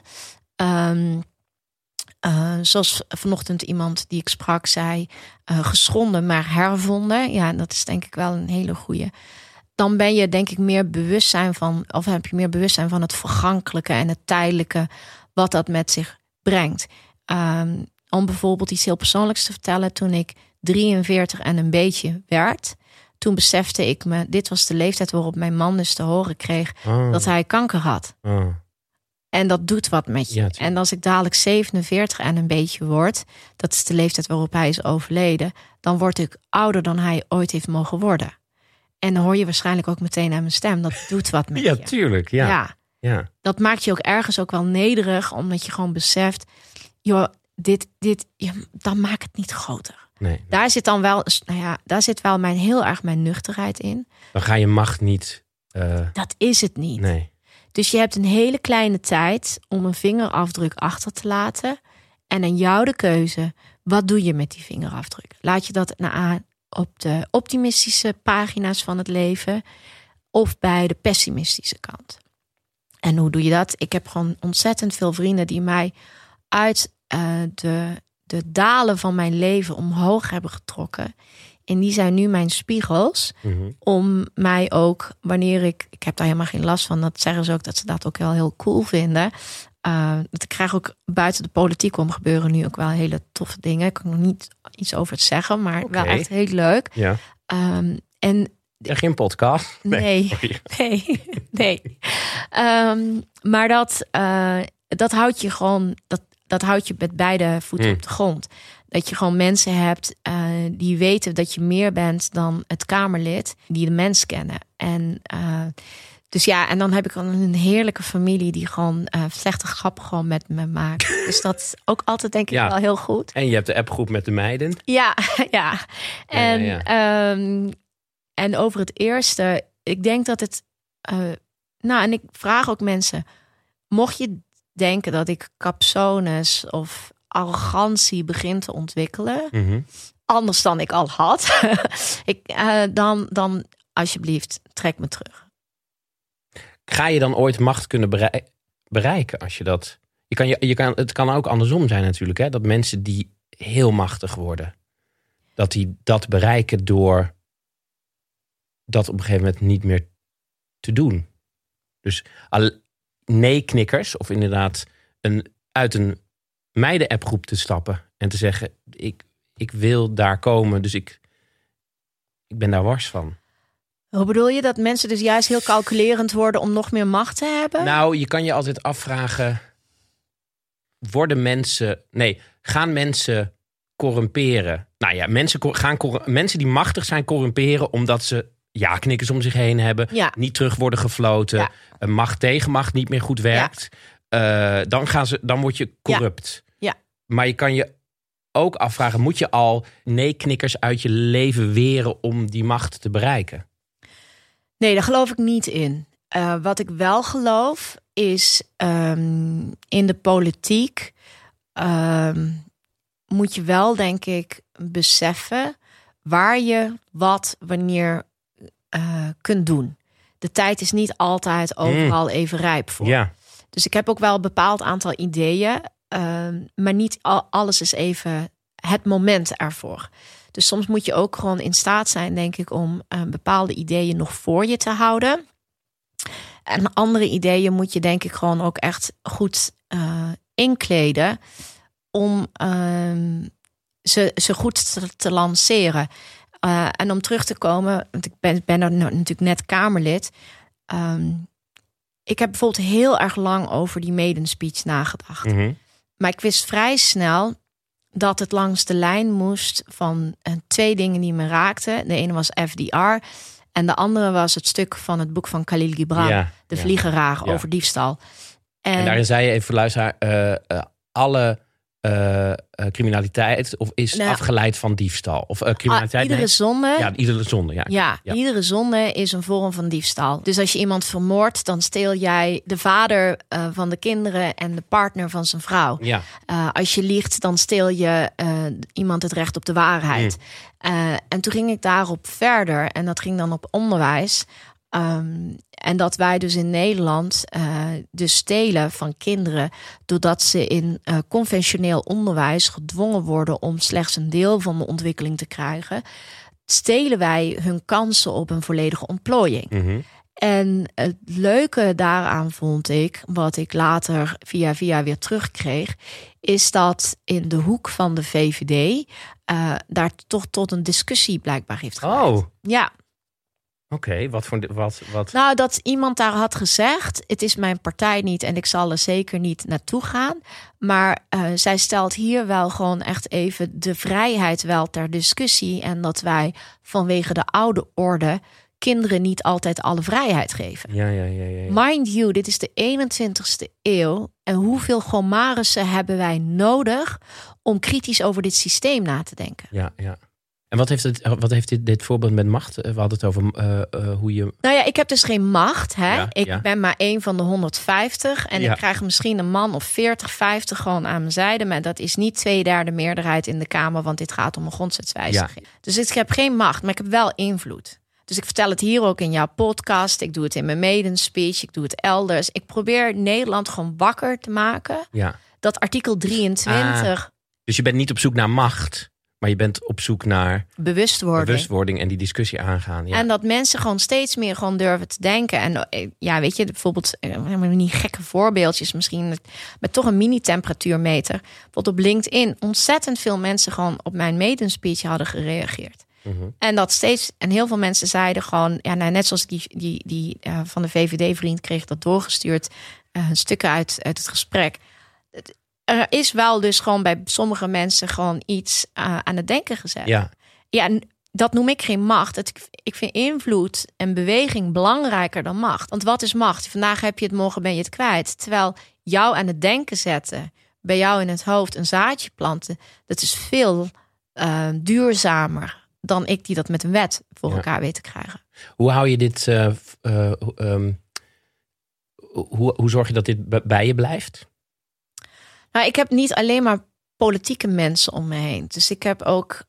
Zoals vanochtend iemand die ik sprak zei, geschonden maar hervonden. Ja, dat is denk ik wel een hele goeie. Dan ben je denk ik meer bewustzijn van, of heb je meer bewustzijn van het vergankelijke en het tijdelijke wat dat met zich brengt. Om bijvoorbeeld iets heel persoonlijks te vertellen, toen ik 43 en een beetje werd, toen besefte ik me, dit was de leeftijd waarop mijn man dus te horen kreeg dat hij kanker had. En dat doet wat met je. Ja, en als ik dadelijk 47 en een beetje word, dat is de leeftijd waarop hij is overleden, dan word ik ouder dan hij ooit heeft mogen worden. En dan hoor je waarschijnlijk ook meteen aan mijn stem, dat doet wat met je. Ja, tuurlijk. Ja. Dat maakt je ook ergens ook wel nederig, omdat je gewoon beseft, joh, dan maakt het niet groter. Nee. Daar zit dan wel, daar zit wel heel erg mijn nuchterheid in. Dan ga je macht niet. Dat is het niet. Nee. Dus je hebt een hele kleine tijd om een vingerafdruk achter te laten. En aan jou de keuze, wat doe je met die vingerafdruk? Laat je dat op de optimistische pagina's van het leven of bij de pessimistische kant? En hoe doe je dat? Ik heb gewoon ontzettend veel vrienden die mij uit de dalen van mijn leven omhoog hebben getrokken. En die zijn nu mijn spiegels. Mm-hmm. Om mij ook, wanneer ik heb daar helemaal geen last van. Dat zeggen ze ook dat ze dat ook wel heel cool vinden. Ik krijg ook buiten de politiek om gebeuren nu ook wel hele toffe dingen. Ik kan nog niet iets over het zeggen, maar wel echt heel leuk. Ja. En geen podcast? Nee. Maar dat houdt je gewoon, dat houdt je met beide voeten op de grond. Dat je gewoon mensen hebt die weten dat je meer bent dan het Kamerlid, die de mens kennen. En dus ja, en dan heb ik een heerlijke familie die gewoon slechte grappen gewoon met me maakt. Dus dat is ook altijd denk ik wel heel goed. En je hebt de appgroep met de meiden. Ja. En over het eerste, ik denk dat het... en ik vraag ook mensen, mocht je denken dat ik capsones of arrogantie begin te ontwikkelen, anders dan ik al had, dan alsjeblieft trek me terug. Ga je dan ooit macht kunnen bereiken als je dat... Het kan ook andersom zijn natuurlijk, hè? Dat mensen die heel machtig worden, dat die dat bereiken door dat op een gegeven moment niet meer te doen. Dus nee-knikkers, of inderdaad uit een meiden-appgroep te stappen en te zeggen, ik wil daar komen, dus ik ben daar wars van. Hoe bedoel je dat mensen dus juist heel calculerend worden om nog meer macht te hebben? Nou, je kan je altijd afvragen, gaan mensen corrumperen? Nou ja, mensen die machtig zijn corrumperen omdat ze ja-knikkers om zich heen hebben, niet terug worden gefloten, macht tegen macht niet meer goed werkt. Dan word je corrupt. Ja. Maar je kan je ook afvragen, moet je al nee-knikkers uit je leven weren om die macht te bereiken? Nee, daar geloof ik niet in. Wat ik wel geloof is in de politiek moet je wel, denk ik, beseffen waar je wat wanneer kunt doen. De tijd is niet altijd overal even rijp voor. Ja. Dus ik heb ook wel een bepaald aantal ideeën, maar niet alles is even het moment ervoor. Dus soms moet je ook gewoon in staat zijn, denk ik, om bepaalde ideeën nog voor je te houden. En andere ideeën moet je, denk ik, gewoon ook echt goed inkleden om ze goed te lanceren. En om terug te komen, want ik ben er natuurlijk net Kamerlid. Ik heb bijvoorbeeld heel erg lang over die maiden speech nagedacht. Mm-hmm. Maar ik wist vrij snel dat het langs de lijn moest van 2 dingen die me raakten. De ene was FDR en de andere was het stuk van het boek van Khalil Gibran, De Vliegeraar, over diefstal. En daarin zei je even voor luisteraar, alle criminaliteit is afgeleid van diefstal. Of criminaliteit. Iedere zonde. Ja, iedere zonde. Ja. Iedere zonde is een vorm van diefstal. Dus als je iemand vermoordt, dan steel jij de vader van de kinderen en de partner van zijn vrouw. Ja. Als je liegt, dan steel je iemand het recht op de waarheid. En toen ging ik daarop verder en dat ging dan op onderwijs. En dat wij dus in Nederland dus stelen van kinderen, doordat ze in conventioneel onderwijs gedwongen worden om slechts een deel van de ontwikkeling te krijgen, stelen wij hun kansen op een volledige ontplooiing. Mm-hmm. En het leuke daaraan vond ik, wat ik later via weer terugkreeg, is dat in de hoek van de VVD daar toch tot een discussie blijkbaar heeft geleid. Oh. Ja. Oké, wat? Nou, dat iemand daar had gezegd, het is mijn partij niet en ik zal er zeker niet naartoe gaan. Maar zij stelt hier wel gewoon echt even de vrijheid wel ter discussie. En dat wij vanwege de oude orde kinderen niet altijd alle vrijheid geven. Ja. Mind you, dit is de 21ste eeuw. En hoeveel Gomarissen hebben wij nodig om kritisch over dit systeem na te denken? Ja. En wat heeft dit voorbeeld met macht? We hadden het over hoe je... Nou ja, ik heb dus geen macht. Hè? Ik ben maar 1 van de 150. En ik krijg misschien een man of 40, 50 gewoon aan mijn zijde. Maar dat is niet 2/3 meerderheid in de Kamer. Want dit gaat om een grondwetswijziging. Ja. Dus ik heb geen macht, maar ik heb wel invloed. Dus ik vertel het hier ook in jouw podcast. Ik doe het in mijn maiden speech. Ik doe het elders. Ik probeer Nederland gewoon wakker te maken. Ja. Dat artikel 23... Dus je bent niet op zoek naar macht, Maar je bent op zoek naar bewustwording en die discussie aangaan. Ja. En dat mensen gewoon steeds meer gewoon durven te denken. En ja, weet je, bijvoorbeeld niet gekke voorbeeldjes misschien met toch een mini-temperatuurmeter. Bijvoorbeeld op LinkedIn ontzettend veel mensen gewoon op mijn maiden speech hadden gereageerd. Mm-hmm. En heel veel mensen zeiden gewoon, net zoals die van de VVD-vriend kreeg dat doorgestuurd, stukken uit het gesprek. Er is wel dus gewoon bij sommige mensen gewoon iets aan het denken gezet. Ja, en dat noem ik geen macht. Ik vind invloed en beweging belangrijker dan macht. Want wat is macht? Vandaag heb je het, morgen ben je het kwijt. Terwijl jou aan het denken zetten, bij jou in het hoofd een zaadje planten, dat is veel duurzamer dan ik die dat met een wet voor elkaar weet te krijgen. Hoe hou je dit? Hoe zorg je dat dit bij je blijft? Nou, ik heb niet alleen maar politieke mensen om me heen. Dus ik heb ook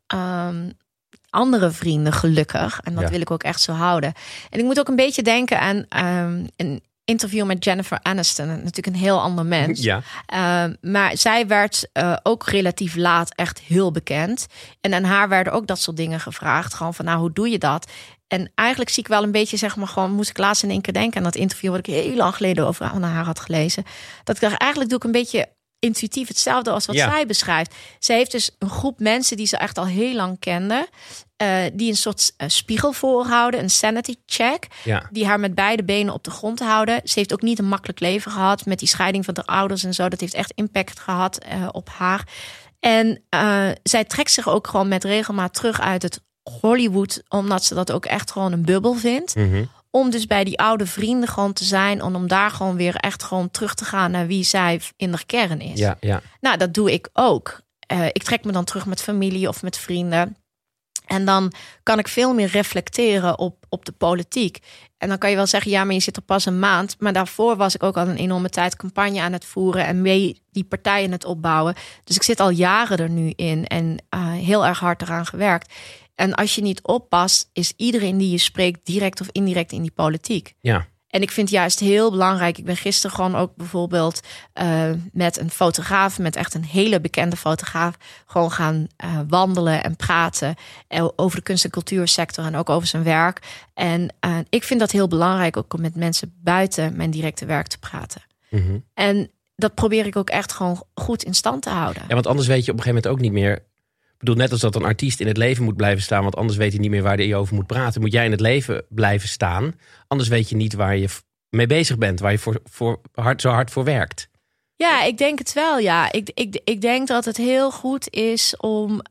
andere vrienden, gelukkig. En dat wil ik ook echt zo houden. En ik moet ook een beetje denken aan een interview met Jennifer Aniston. Natuurlijk een heel ander mens. Ja. Maar zij werd ook relatief laat echt heel bekend. En aan haar werden ook dat soort dingen gevraagd. Gewoon van, hoe doe je dat? En eigenlijk zie ik wel een beetje, gewoon moest ik laatst in één keer denken aan dat interview wat ik heel lang geleden over aan haar had gelezen. Dat ik dacht, eigenlijk doe ik een beetje intuïtief hetzelfde als wat zij beschrijft. Ze heeft dus een groep mensen die ze echt al heel lang kende, die een soort spiegel voorhouden, een sanity check, die haar met beide benen op de grond houden. Ze heeft ook niet een makkelijk leven gehad met die scheiding van haar ouders en zo. Dat heeft echt impact gehad op haar. En zij trekt zich ook gewoon met regelmaat terug uit het Hollywood, omdat ze dat ook echt gewoon een bubbel vindt. Mm-hmm. Om dus bij die oude vrienden gewoon te zijn. En om daar gewoon weer echt gewoon terug te gaan naar wie zij in de kern is. Ja. Nou, dat doe ik ook. Ik trek me dan terug met familie of met vrienden. En dan kan ik veel meer reflecteren op de politiek. En dan kan je wel zeggen, maar je zit er pas een maand. Maar daarvoor was ik ook al een enorme tijd campagne aan het voeren. En mee die partijen het opbouwen. Dus ik zit al jaren er nu in. En heel erg hard eraan gewerkt. En als je niet oppast, is iedereen die je spreekt direct of indirect in die politiek. Ja. En ik vind het juist heel belangrijk. Ik ben gisteren gewoon ook bijvoorbeeld met een fotograaf, met echt een hele bekende fotograaf, gewoon gaan wandelen en praten over de kunst- en cultuursector en ook over zijn werk. En ik vind dat heel belangrijk, ook om met mensen buiten mijn directe werk te praten. Mm-hmm. En dat probeer ik ook echt gewoon goed in stand te houden. Ja, want anders weet je op een gegeven moment ook niet meer. Ik bedoel, net als dat een artiest in het leven moet blijven staan, want anders weet hij niet meer waar hij over moet praten. Moet jij in het leven blijven staan, anders weet je niet waar je mee bezig bent, waar je zo hard voor werkt. Ja, ik denk het wel, ja. Ik denk dat het heel goed is om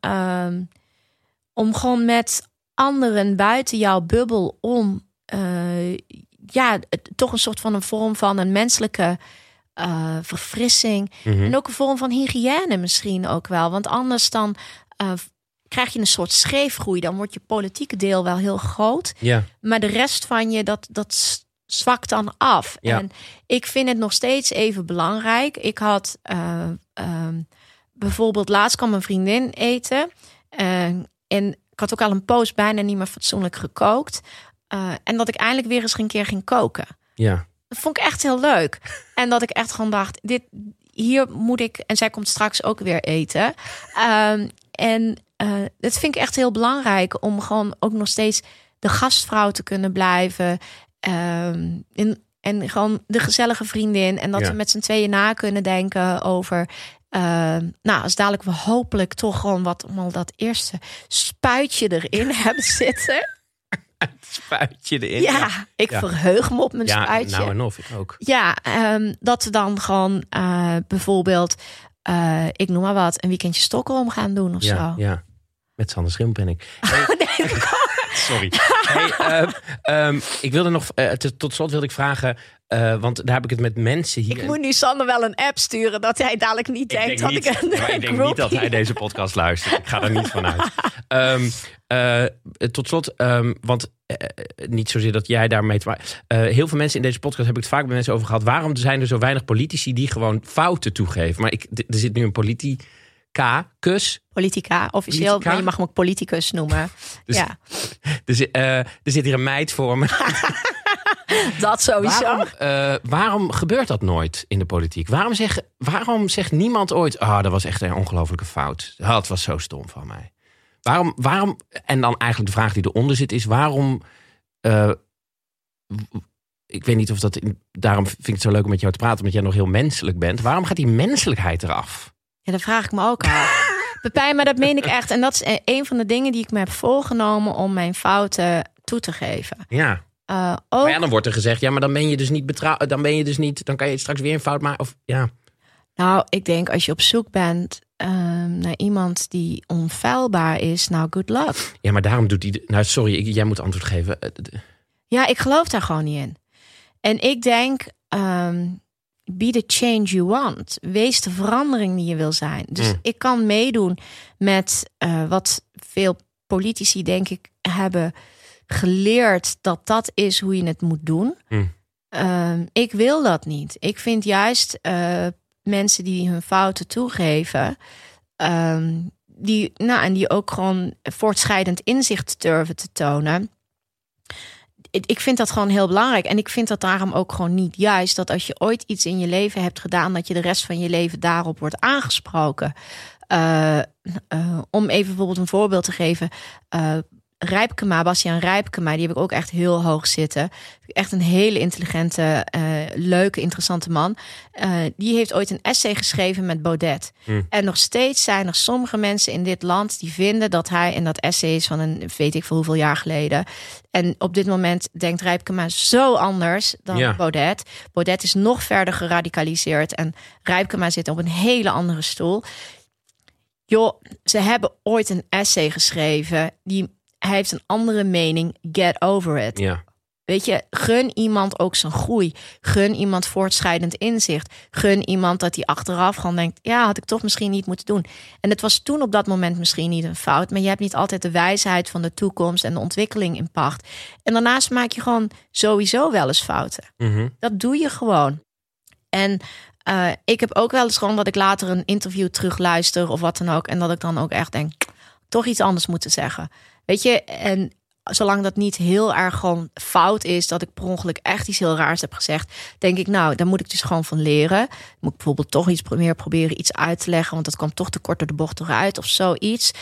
gewoon met anderen buiten jouw bubbel toch een soort van een vorm van een menselijke verfrissing. Mm-hmm. En ook een vorm van hygiëne misschien ook wel. Want anders dan krijg je een soort scheefgroei. Dan wordt je politieke deel wel heel groot. Ja. Maar de rest van je, dat zwakt dan af. Ja. En ik vind het nog steeds even belangrijk. Ik had bijvoorbeeld laatst kwam een vriendin eten. En ik had ook al een poos bijna niet meer fatsoenlijk gekookt. En dat ik eindelijk weer eens een keer ging koken. Ja. Dat vond ik echt heel leuk. En dat ik echt gewoon dacht, hier moet ik. En zij komt straks ook weer eten. Dat vind ik echt heel belangrijk om gewoon ook nog steeds de gastvrouw te kunnen blijven. En gewoon de gezellige vriendin. En dat we met z'n tweeën na kunnen denken over. Als dadelijk we hopelijk toch gewoon allemaal dat eerste spuitje erin hebben zitten. Het spuitje erin. Ja, ik verheug me op mijn spuitje. Nou en of, ik ook. Ja, dat we dan gewoon bijvoorbeeld, ik noem maar wat, een weekendje Stockholm gaan doen of zo. Ja, met Sander Schimp ben ik. Hey, sorry. Hey, ik wilde nog, tot slot wilde ik vragen, want daar heb ik het met mensen hier. Ik moet nu Sander wel een app sturen dat hij dadelijk niet denkt dat ik ik denk niet dat hij deze podcast luistert. Ik ga er niet van uit. Tot slot, want niet zozeer dat jij daarmee te maken. Heel veel mensen in deze podcast heb ik het vaak met mensen over gehad. Waarom zijn er zo weinig politici die gewoon fouten toegeven? Maar er zit nu een Politica, officieel, maar je mag hem ook politicus noemen. Dus, ja. Er zit hier een meid voor me. Dat sowieso. Waarom gebeurt dat nooit in de politiek? Waarom zegt niemand ooit, dat was echt een ongelofelijke fout. Het was zo stom van mij. Waarom, en dan eigenlijk de vraag die eronder zit is... waarom... ik weet niet of dat... Daarom vind ik het zo leuk om met jou te praten... omdat jij nog heel menselijk bent. Waarom gaat die menselijkheid eraf? Ja, dat vraag ik me ook af. Pepijn, maar dat meen ik echt. En dat is een van de dingen die ik me heb voorgenomen... om mijn fouten toe te geven. Ja. Ook... Maar ja, dan wordt er gezegd... ja, maar dan ben je dus niet dan kan je straks weer een fout maken. Of, ja. Nou, ik denk als je op zoek bent... naar iemand die onfeilbaar is... nou, good luck. Ja, maar daarom doet hij... Nou, sorry, jij moet antwoord geven. Ja, ik geloof daar gewoon niet in. En ik denk... be the change you want. Wees de verandering die je wil zijn. Dus ik kan meedoen met wat veel politici, denk ik, hebben geleerd... dat is hoe je het moet doen. Ik wil dat niet. Ik vind juist mensen die hun fouten toegeven... en die ook gewoon voortschrijdend inzicht durven te tonen... Ik vind dat gewoon heel belangrijk. En ik vind dat daarom ook gewoon niet juist... dat als je ooit iets in je leven hebt gedaan... dat je de rest van je leven daarop wordt aangesproken. Om even bijvoorbeeld een voorbeeld te geven... Bastiaan Rijpkema, die heb ik ook echt heel hoog zitten. Echt een hele intelligente, leuke, interessante man. Die heeft ooit een essay geschreven met Baudet. En nog steeds zijn er sommige mensen in dit land... die vinden dat hij, en dat essay is van een weet ik veel hoeveel jaar geleden... en op dit moment denkt Rijpkema zo anders dan Baudet. Baudet is nog verder geradicaliseerd... en Rijpkema zit op een hele andere stoel. Joh, ze hebben ooit een essay geschreven... Hij heeft een andere mening. Get over it. Ja. Weet je, gun iemand ook zijn groei. Gun iemand voortschrijdend inzicht. Gun iemand dat hij achteraf gewoon denkt... ja, had ik toch misschien niet moeten doen. En het was toen op dat moment misschien niet een fout... maar je hebt niet altijd de wijsheid van de toekomst... en de ontwikkeling in pacht. En daarnaast maak je gewoon sowieso wel eens fouten. Dat doe je gewoon. En ik heb ook wel eens gewoon... dat ik later een interview terugluister of wat dan ook... en dat ik dan ook echt denk... toch iets anders moeten zeggen... Weet je, en zolang dat niet heel erg gewoon fout is... dat ik per ongeluk echt iets heel raars heb gezegd... denk ik, nou, daar moet ik dus gewoon van leren. Moet ik bijvoorbeeld toch iets meer proberen iets uit te leggen... want dat kwam toch te kort door de bocht eruit of zoiets.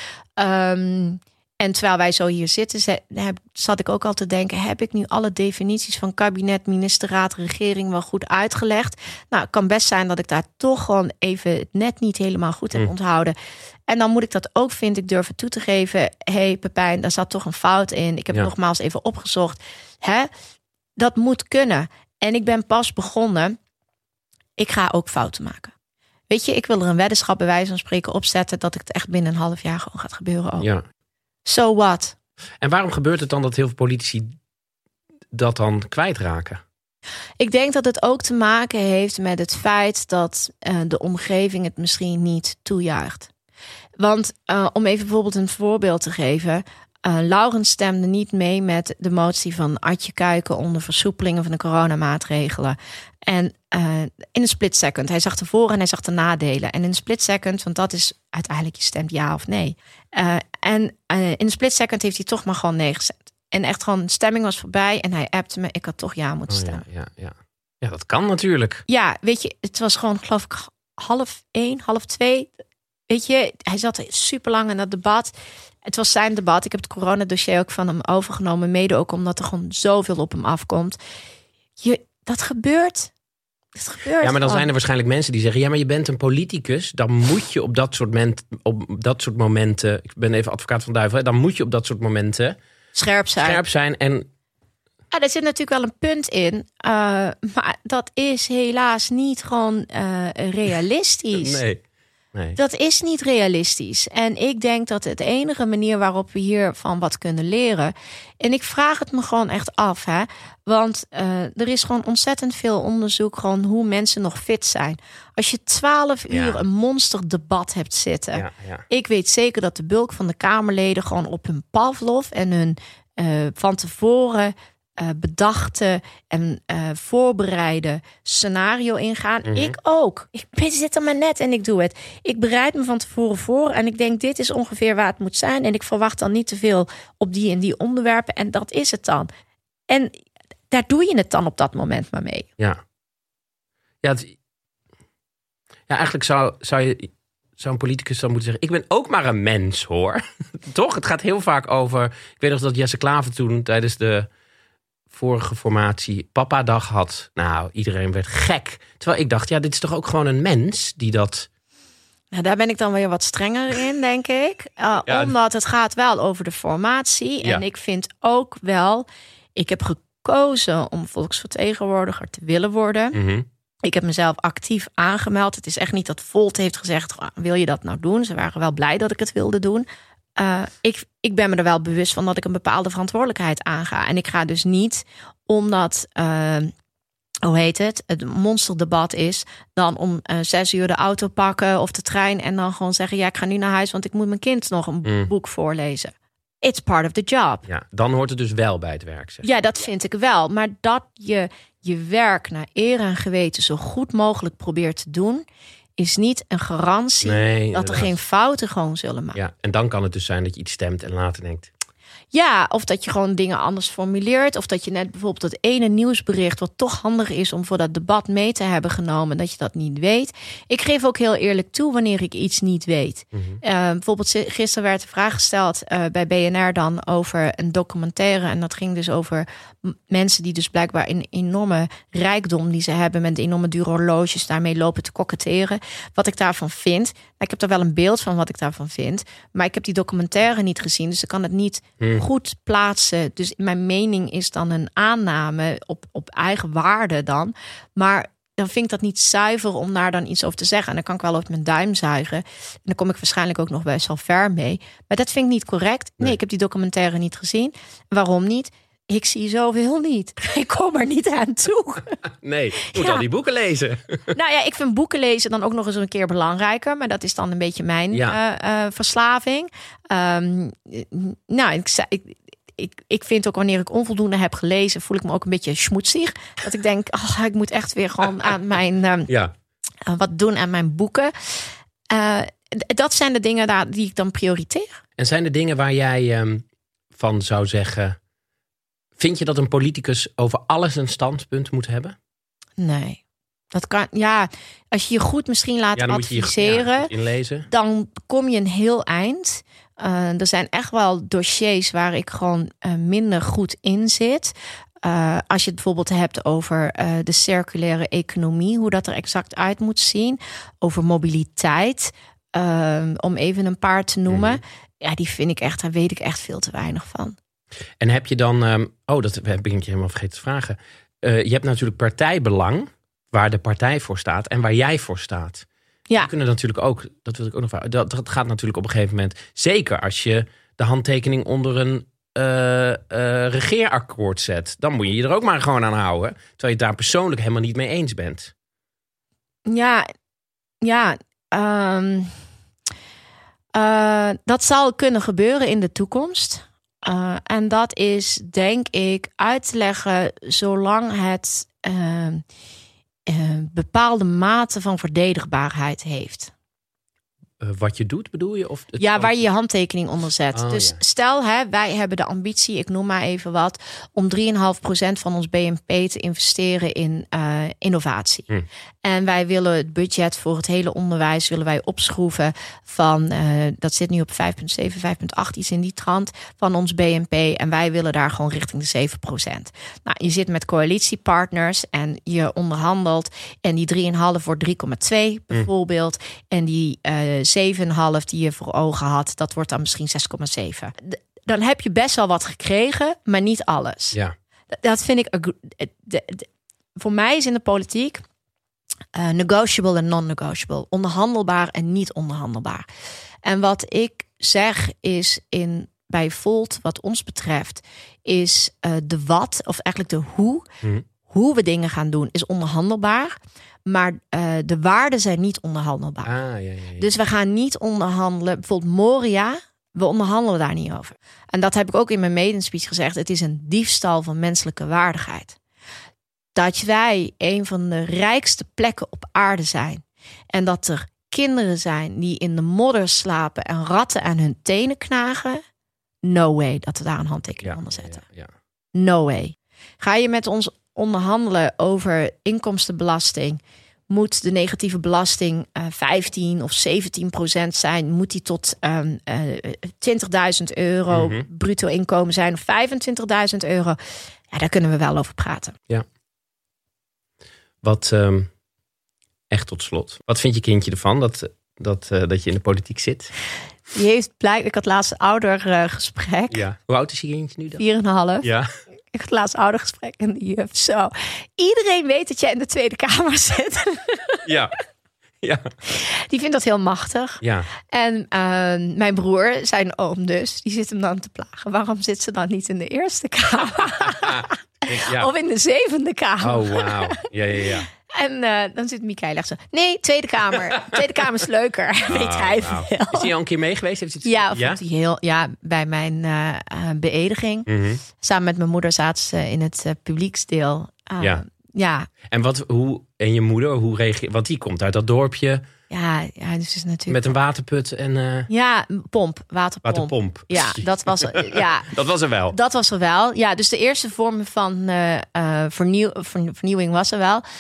En terwijl wij zo hier zitten, zat ik ook al te denken... heb ik nu alle definities van kabinet, ministerraad, regering wel goed uitgelegd? Nou, het kan best zijn dat ik daar toch gewoon even net niet helemaal goed heb onthouden... En dan moet ik dat ook, vind ik, durven toe te geven. Hey Pepijn, daar zat toch een fout in. Ik heb nogmaals even opgezocht. Dat moet kunnen. En ik ben pas begonnen. Ik ga ook fouten maken. Weet je, ik wil er een weddenschap bij wijze van spreken opzetten... dat het echt binnen een half jaar gewoon gaat gebeuren ook. Ja. So what? En waarom gebeurt het dan dat heel veel politici dat dan kwijtraken? Ik denk dat het ook te maken heeft met het feit... dat de omgeving het misschien niet toejuicht. Want om even bijvoorbeeld een voorbeeld te geven... Laurens stemde niet mee met de motie van Adje Kuiken... onder versoepelingen van de coronamaatregelen. En in een split second. Hij zag de voor- en hij zag de nadelen. En in een split second, want dat is uiteindelijk je stemt ja of nee. In een split second heeft hij toch maar gewoon nee gezet. En echt gewoon, de stemming was voorbij en hij appte me... ik had toch ja moeten stemmen. Ja, dat kan natuurlijk. Ja, weet je, het was gewoon, geloof ik, 1:30, 2:30... Weet je, hij zat super lang in dat debat. Het was zijn debat. Ik heb het coronadossier ook van hem overgenomen. Mede ook omdat er gewoon zoveel op hem afkomt. Dat gebeurt. Ja, maar dan zijn er waarschijnlijk mensen die zeggen... ja, maar je bent een politicus. Dan moet je op dat soort momenten... ik ben even advocaat van duivel. Dan moet je op dat soort momenten... Scherp zijn. En... Ja, er zit natuurlijk wel een punt in. Maar dat is helaas niet gewoon realistisch. Nee. Dat is niet realistisch. En ik denk dat het enige manier waarop we hiervan wat kunnen leren... en ik vraag het me gewoon echt af. Want er is gewoon ontzettend veel onderzoek... gewoon hoe mensen nog fit zijn. Als je 12 uur een monsterdebat hebt zitten... Ja. Ik weet zeker dat de bulk van de Kamerleden... gewoon op hun Pavlov en hun van tevoren... bedachte en voorbereide scenario ingaan. Ik ook. Ik zit er maar net en ik doe het. Ik bereid me van tevoren voor en ik denk dit is ongeveer waar het moet zijn en ik verwacht dan niet te veel op die en die onderwerpen en dat is het dan. En daar doe je het dan op dat moment maar mee. Ja, eigenlijk zou zo'n politicus dan moeten zeggen... ik ben ook maar een mens, hoor. Toch? Het gaat heel vaak over... Ik weet nog dat Jesse Klaver toen tijdens de vorige formatie Papa-dag had. Nou, iedereen werd gek. Terwijl ik dacht, dit is toch ook gewoon een mens die dat... Nou, daar ben ik dan weer wat strenger in, denk ik. Omdat het gaat wel over de formatie. En ik vind ook wel... Ik heb gekozen om volksvertegenwoordiger te willen worden. Mm-hmm. Ik heb mezelf actief aangemeld. Het is echt niet dat Volt heeft gezegd... wil je dat nou doen? Ze waren wel blij dat ik het wilde doen. Ik ben me er wel bewust van dat ik een bepaalde verantwoordelijkheid aanga. En ik ga dus niet omdat... het monsterdebat is... dan om 6 uur de auto pakken of de trein... en dan gewoon zeggen, ik ga nu naar huis... want ik moet mijn kind nog een boek voorlezen. It's part of the job. Ja, dan hoort het dus wel bij het werk. Zeg. Ja, dat vind ik wel. Maar dat je werk naar eer en geweten... zo goed mogelijk probeert te doen... is niet een garantie dat er geen fouten gewoon zullen maken. Ja, en dan kan het dus zijn dat je iets stemt en later denkt... Ja, of dat je gewoon dingen anders formuleert. Of dat je net bijvoorbeeld dat ene nieuwsbericht... wat toch handig is om voor dat debat mee te hebben genomen... dat je dat niet weet. Ik geef ook heel eerlijk toe wanneer ik iets niet weet. Mm-hmm. Bijvoorbeeld gisteren werd de vraag gesteld bij BNR dan... over een documentaire. En dat ging dus over mensen die dus blijkbaar... een enorme rijkdom die ze hebben... met enorme dure horloges daarmee lopen te koketteren. Wat ik daarvan vind... Nou, ik heb er wel een beeld van wat ik daarvan vind... maar ik heb die documentaire niet gezien... dus ik kan het niet... goed plaatsen. Dus mijn mening is dan een aanname op eigen waarde dan. Maar dan vind ik dat niet zuiver om daar dan iets over te zeggen. En dan kan ik wel op mijn duim zuigen. En dan kom ik waarschijnlijk ook nog best wel ver mee. Maar dat vind ik niet correct. Nee, ik heb die documentaire niet gezien. Waarom niet? Ik zie zoveel niet. Ik kom er niet aan toe. Nee, je moet al die boeken lezen. Nou ja, ik vind boeken lezen dan ook nog eens een keer belangrijker. Maar dat is dan een beetje mijn verslaving. Ik vind ook wanneer ik onvoldoende heb gelezen... voel ik me ook een beetje schmoetsig. Dat ik denk, ik moet echt weer gewoon aan mijn... wat doen aan mijn boeken. Dat zijn de dingen die ik dan prioriteer. En zijn er dingen waar jij van zou zeggen... Vind je dat een politicus over alles een standpunt moet hebben? Nee. Dat kan, als je je goed misschien laat adviseren... inlezen. Dan kom je een heel eind. Er zijn echt wel dossiers waar ik gewoon minder goed in zit. Als je het bijvoorbeeld hebt over de circulaire economie... hoe dat er exact uit moet zien. Over mobiliteit, om even een paar te noemen. Mm-hmm. Ja, die vind ik echt, daar weet ik echt veel te weinig van. En heb je dan... dat ben ik helemaal vergeten te vragen. Je hebt natuurlijk partijbelang... waar de partij voor staat en waar jij voor staat. Ja. Die kunnen natuurlijk ook... Dat wil ik ook nog vragen. Dat gaat natuurlijk op een gegeven moment... Zeker als je de handtekening onder een regeerakkoord zet... dan moet je je er ook maar gewoon aan houden. Terwijl je het daar persoonlijk helemaal niet mee eens bent. Dat zal kunnen gebeuren in de toekomst... en dat is, denk ik, uit te leggen zolang het bepaalde mate van verdedigbaarheid heeft. Wat je doet, bedoel je? Of waar je je handtekening onder zet. Stel, wij hebben de ambitie, ik noem maar even wat... om 3,5% van ons BNP te investeren in innovatie. En wij willen het budget voor het hele onderwijs... willen wij opschroeven van... dat zit nu op 5,7, 5,8, iets in die trant... van ons BNP. En wij willen daar gewoon richting de 7%. Nou, je zit met coalitiepartners en je onderhandelt... en die 3,5 wordt 3,2 bijvoorbeeld. En die 7,5 die je voor ogen had... dat wordt dan misschien 6,7. Dan heb je best wel wat gekregen, maar niet alles. Ja. Dat vind ik... voor mij is in de politiek... negotiable en non-negotiable. Onderhandelbaar en niet onderhandelbaar. En wat ik zeg is bij Volt, wat ons betreft... is de wat, of eigenlijk de hoe... hoe we dingen gaan doen, is onderhandelbaar... Maar de waarden zijn niet onderhandelbaar. Dus we gaan niet onderhandelen. Bijvoorbeeld Moria, we onderhandelen daar niet over. En dat heb ik ook in mijn maiden speech gezegd. Het is een diefstal van menselijke waardigheid. Dat wij een van de rijkste plekken op aarde zijn. En dat er kinderen zijn die in de modder slapen... en ratten aan hun tenen knagen. No way dat we daar een handtekening onder zetten. No way. Ga je met ons onderhandelen over inkomstenbelasting... moet de negatieve belasting 15 of 17% zijn. Moet die tot €20.000 bruto inkomen zijn of €25.000? Ja, daar kunnen we wel over praten. Ja. Wat, echt tot slot. Wat vindt je kindje ervan dat je in de politiek zit? Die heeft ik had laatst een oudergesprek. Ja. Hoe oud is je kindje nu dan? 4,5. Ja. Ik had laatst oudergesprek en die juf zo. Iedereen weet dat jij in de Tweede Kamer zit. Ja. Ja. Die vindt dat heel machtig. Ja. En mijn broer, zijn oom dus, die zit hem dan te plagen. Waarom zit ze dan niet in de Eerste Kamer? Ja. Of in de 7e Kamer? Oh, wauw. Ja. En dan zit Michael echt zo. Nee, Tweede Kamer. Tweede Kamer is leuker. Weet hij veel. Is hij al een keer mee geweest? Heeft hij Bij mijn beëdiging. Mm-hmm. Samen met mijn moeder zaten ze in het publieksdeel. Ja. En en je moeder, hoe reageert? Want die komt uit dat dorpje. Ja, dus is natuurlijk met een waterput en. Ja, waterpomp. Ja, dat was. Ja, dat was er wel. Dat was er wel. Ja, dus de eerste vorm van vernieuwing was er wel.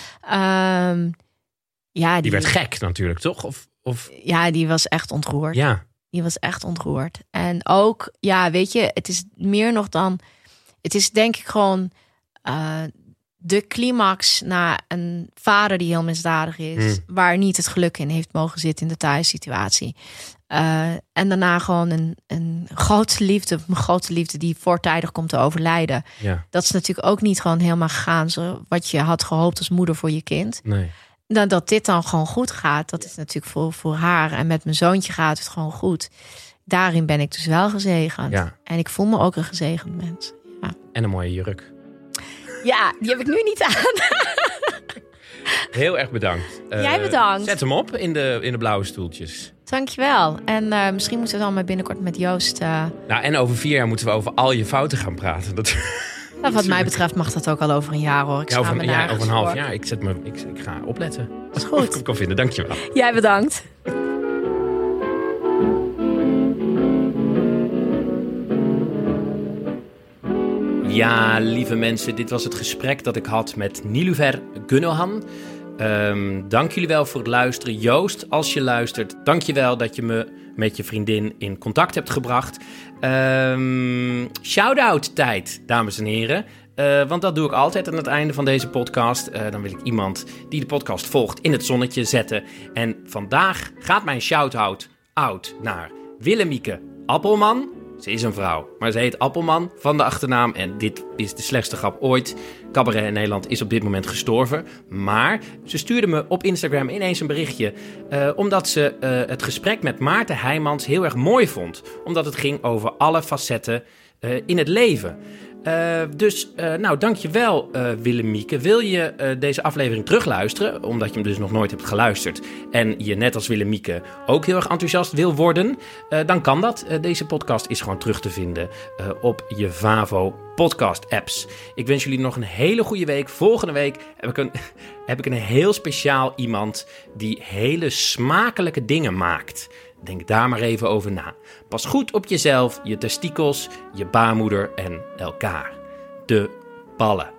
Die werd gek natuurlijk, toch? Of... Ja, die was echt ontroerd. Ja. Die was echt ontroerd. En ook, weet je, het is meer nog dan. Het is denk ik gewoon de climax na een vader die heel misdadig is, waar niet het geluk in heeft mogen zitten in de thuissituatie. En daarna gewoon een grote liefde die voortijdig komt te overlijden. Ja. Dat is natuurlijk ook niet gewoon helemaal gegaan zo wat je had gehoopt als moeder voor je kind. Nee. Nou, dat dit dan gewoon goed gaat, dat is natuurlijk voor haar. En met mijn zoontje gaat het gewoon goed. Daarin ben ik dus wel gezegend. Ja. En ik voel me ook een gezegend mens. Ja. En een mooie jurk. Ja, die heb ik nu niet aan. Heel erg bedankt. Jij bedankt. Zet hem op in de blauwe stoeltjes. Dankjewel. En misschien moeten we dan maar binnenkort met Joost... En over 4 jaar moeten we over al je fouten gaan praten. Wat mij betreft mag dat ook al over een jaar, hoor. Over een half jaar. Ik ga opletten. Dat is goed. Wat ik kan vinden. Dankjewel. Jij bedankt. Ja, lieve mensen, dit was het gesprek dat ik had met Niloufer Gunohan. Dank jullie wel voor het luisteren. Joost, als je luistert, dank je wel dat je me met je vriendin in contact hebt gebracht. Shout-out tijd, dames en heren. Want dat doe ik altijd aan het einde van deze podcast. Dan wil ik iemand die de podcast volgt in het zonnetje zetten. En vandaag gaat mijn shout-out naar Willemieke Appelman. Ze is een vrouw, maar ze heet Appelman van de achternaam. En dit is de slechtste grap ooit. Cabaret in Nederland is op dit moment gestorven. Maar ze stuurde me op Instagram ineens een berichtje. Omdat ze het gesprek met Maarten Heijmans heel erg mooi vond. Omdat het ging over alle facetten in het leven. Dankjewel Willemieke. Wil je deze aflevering terugluisteren, omdat je hem dus nog nooit hebt geluisterd en je net als Willemieke ook heel erg enthousiast wil worden, dan kan dat. Deze podcast is gewoon terug te vinden op je Vavo podcast apps. Ik wens jullie nog een hele goede week. Volgende week heb ik een heel speciaal iemand die hele smakelijke dingen maakt. Denk daar maar even over na. Pas goed op jezelf, je testikels, je baarmoeder en elkaar. De ballen.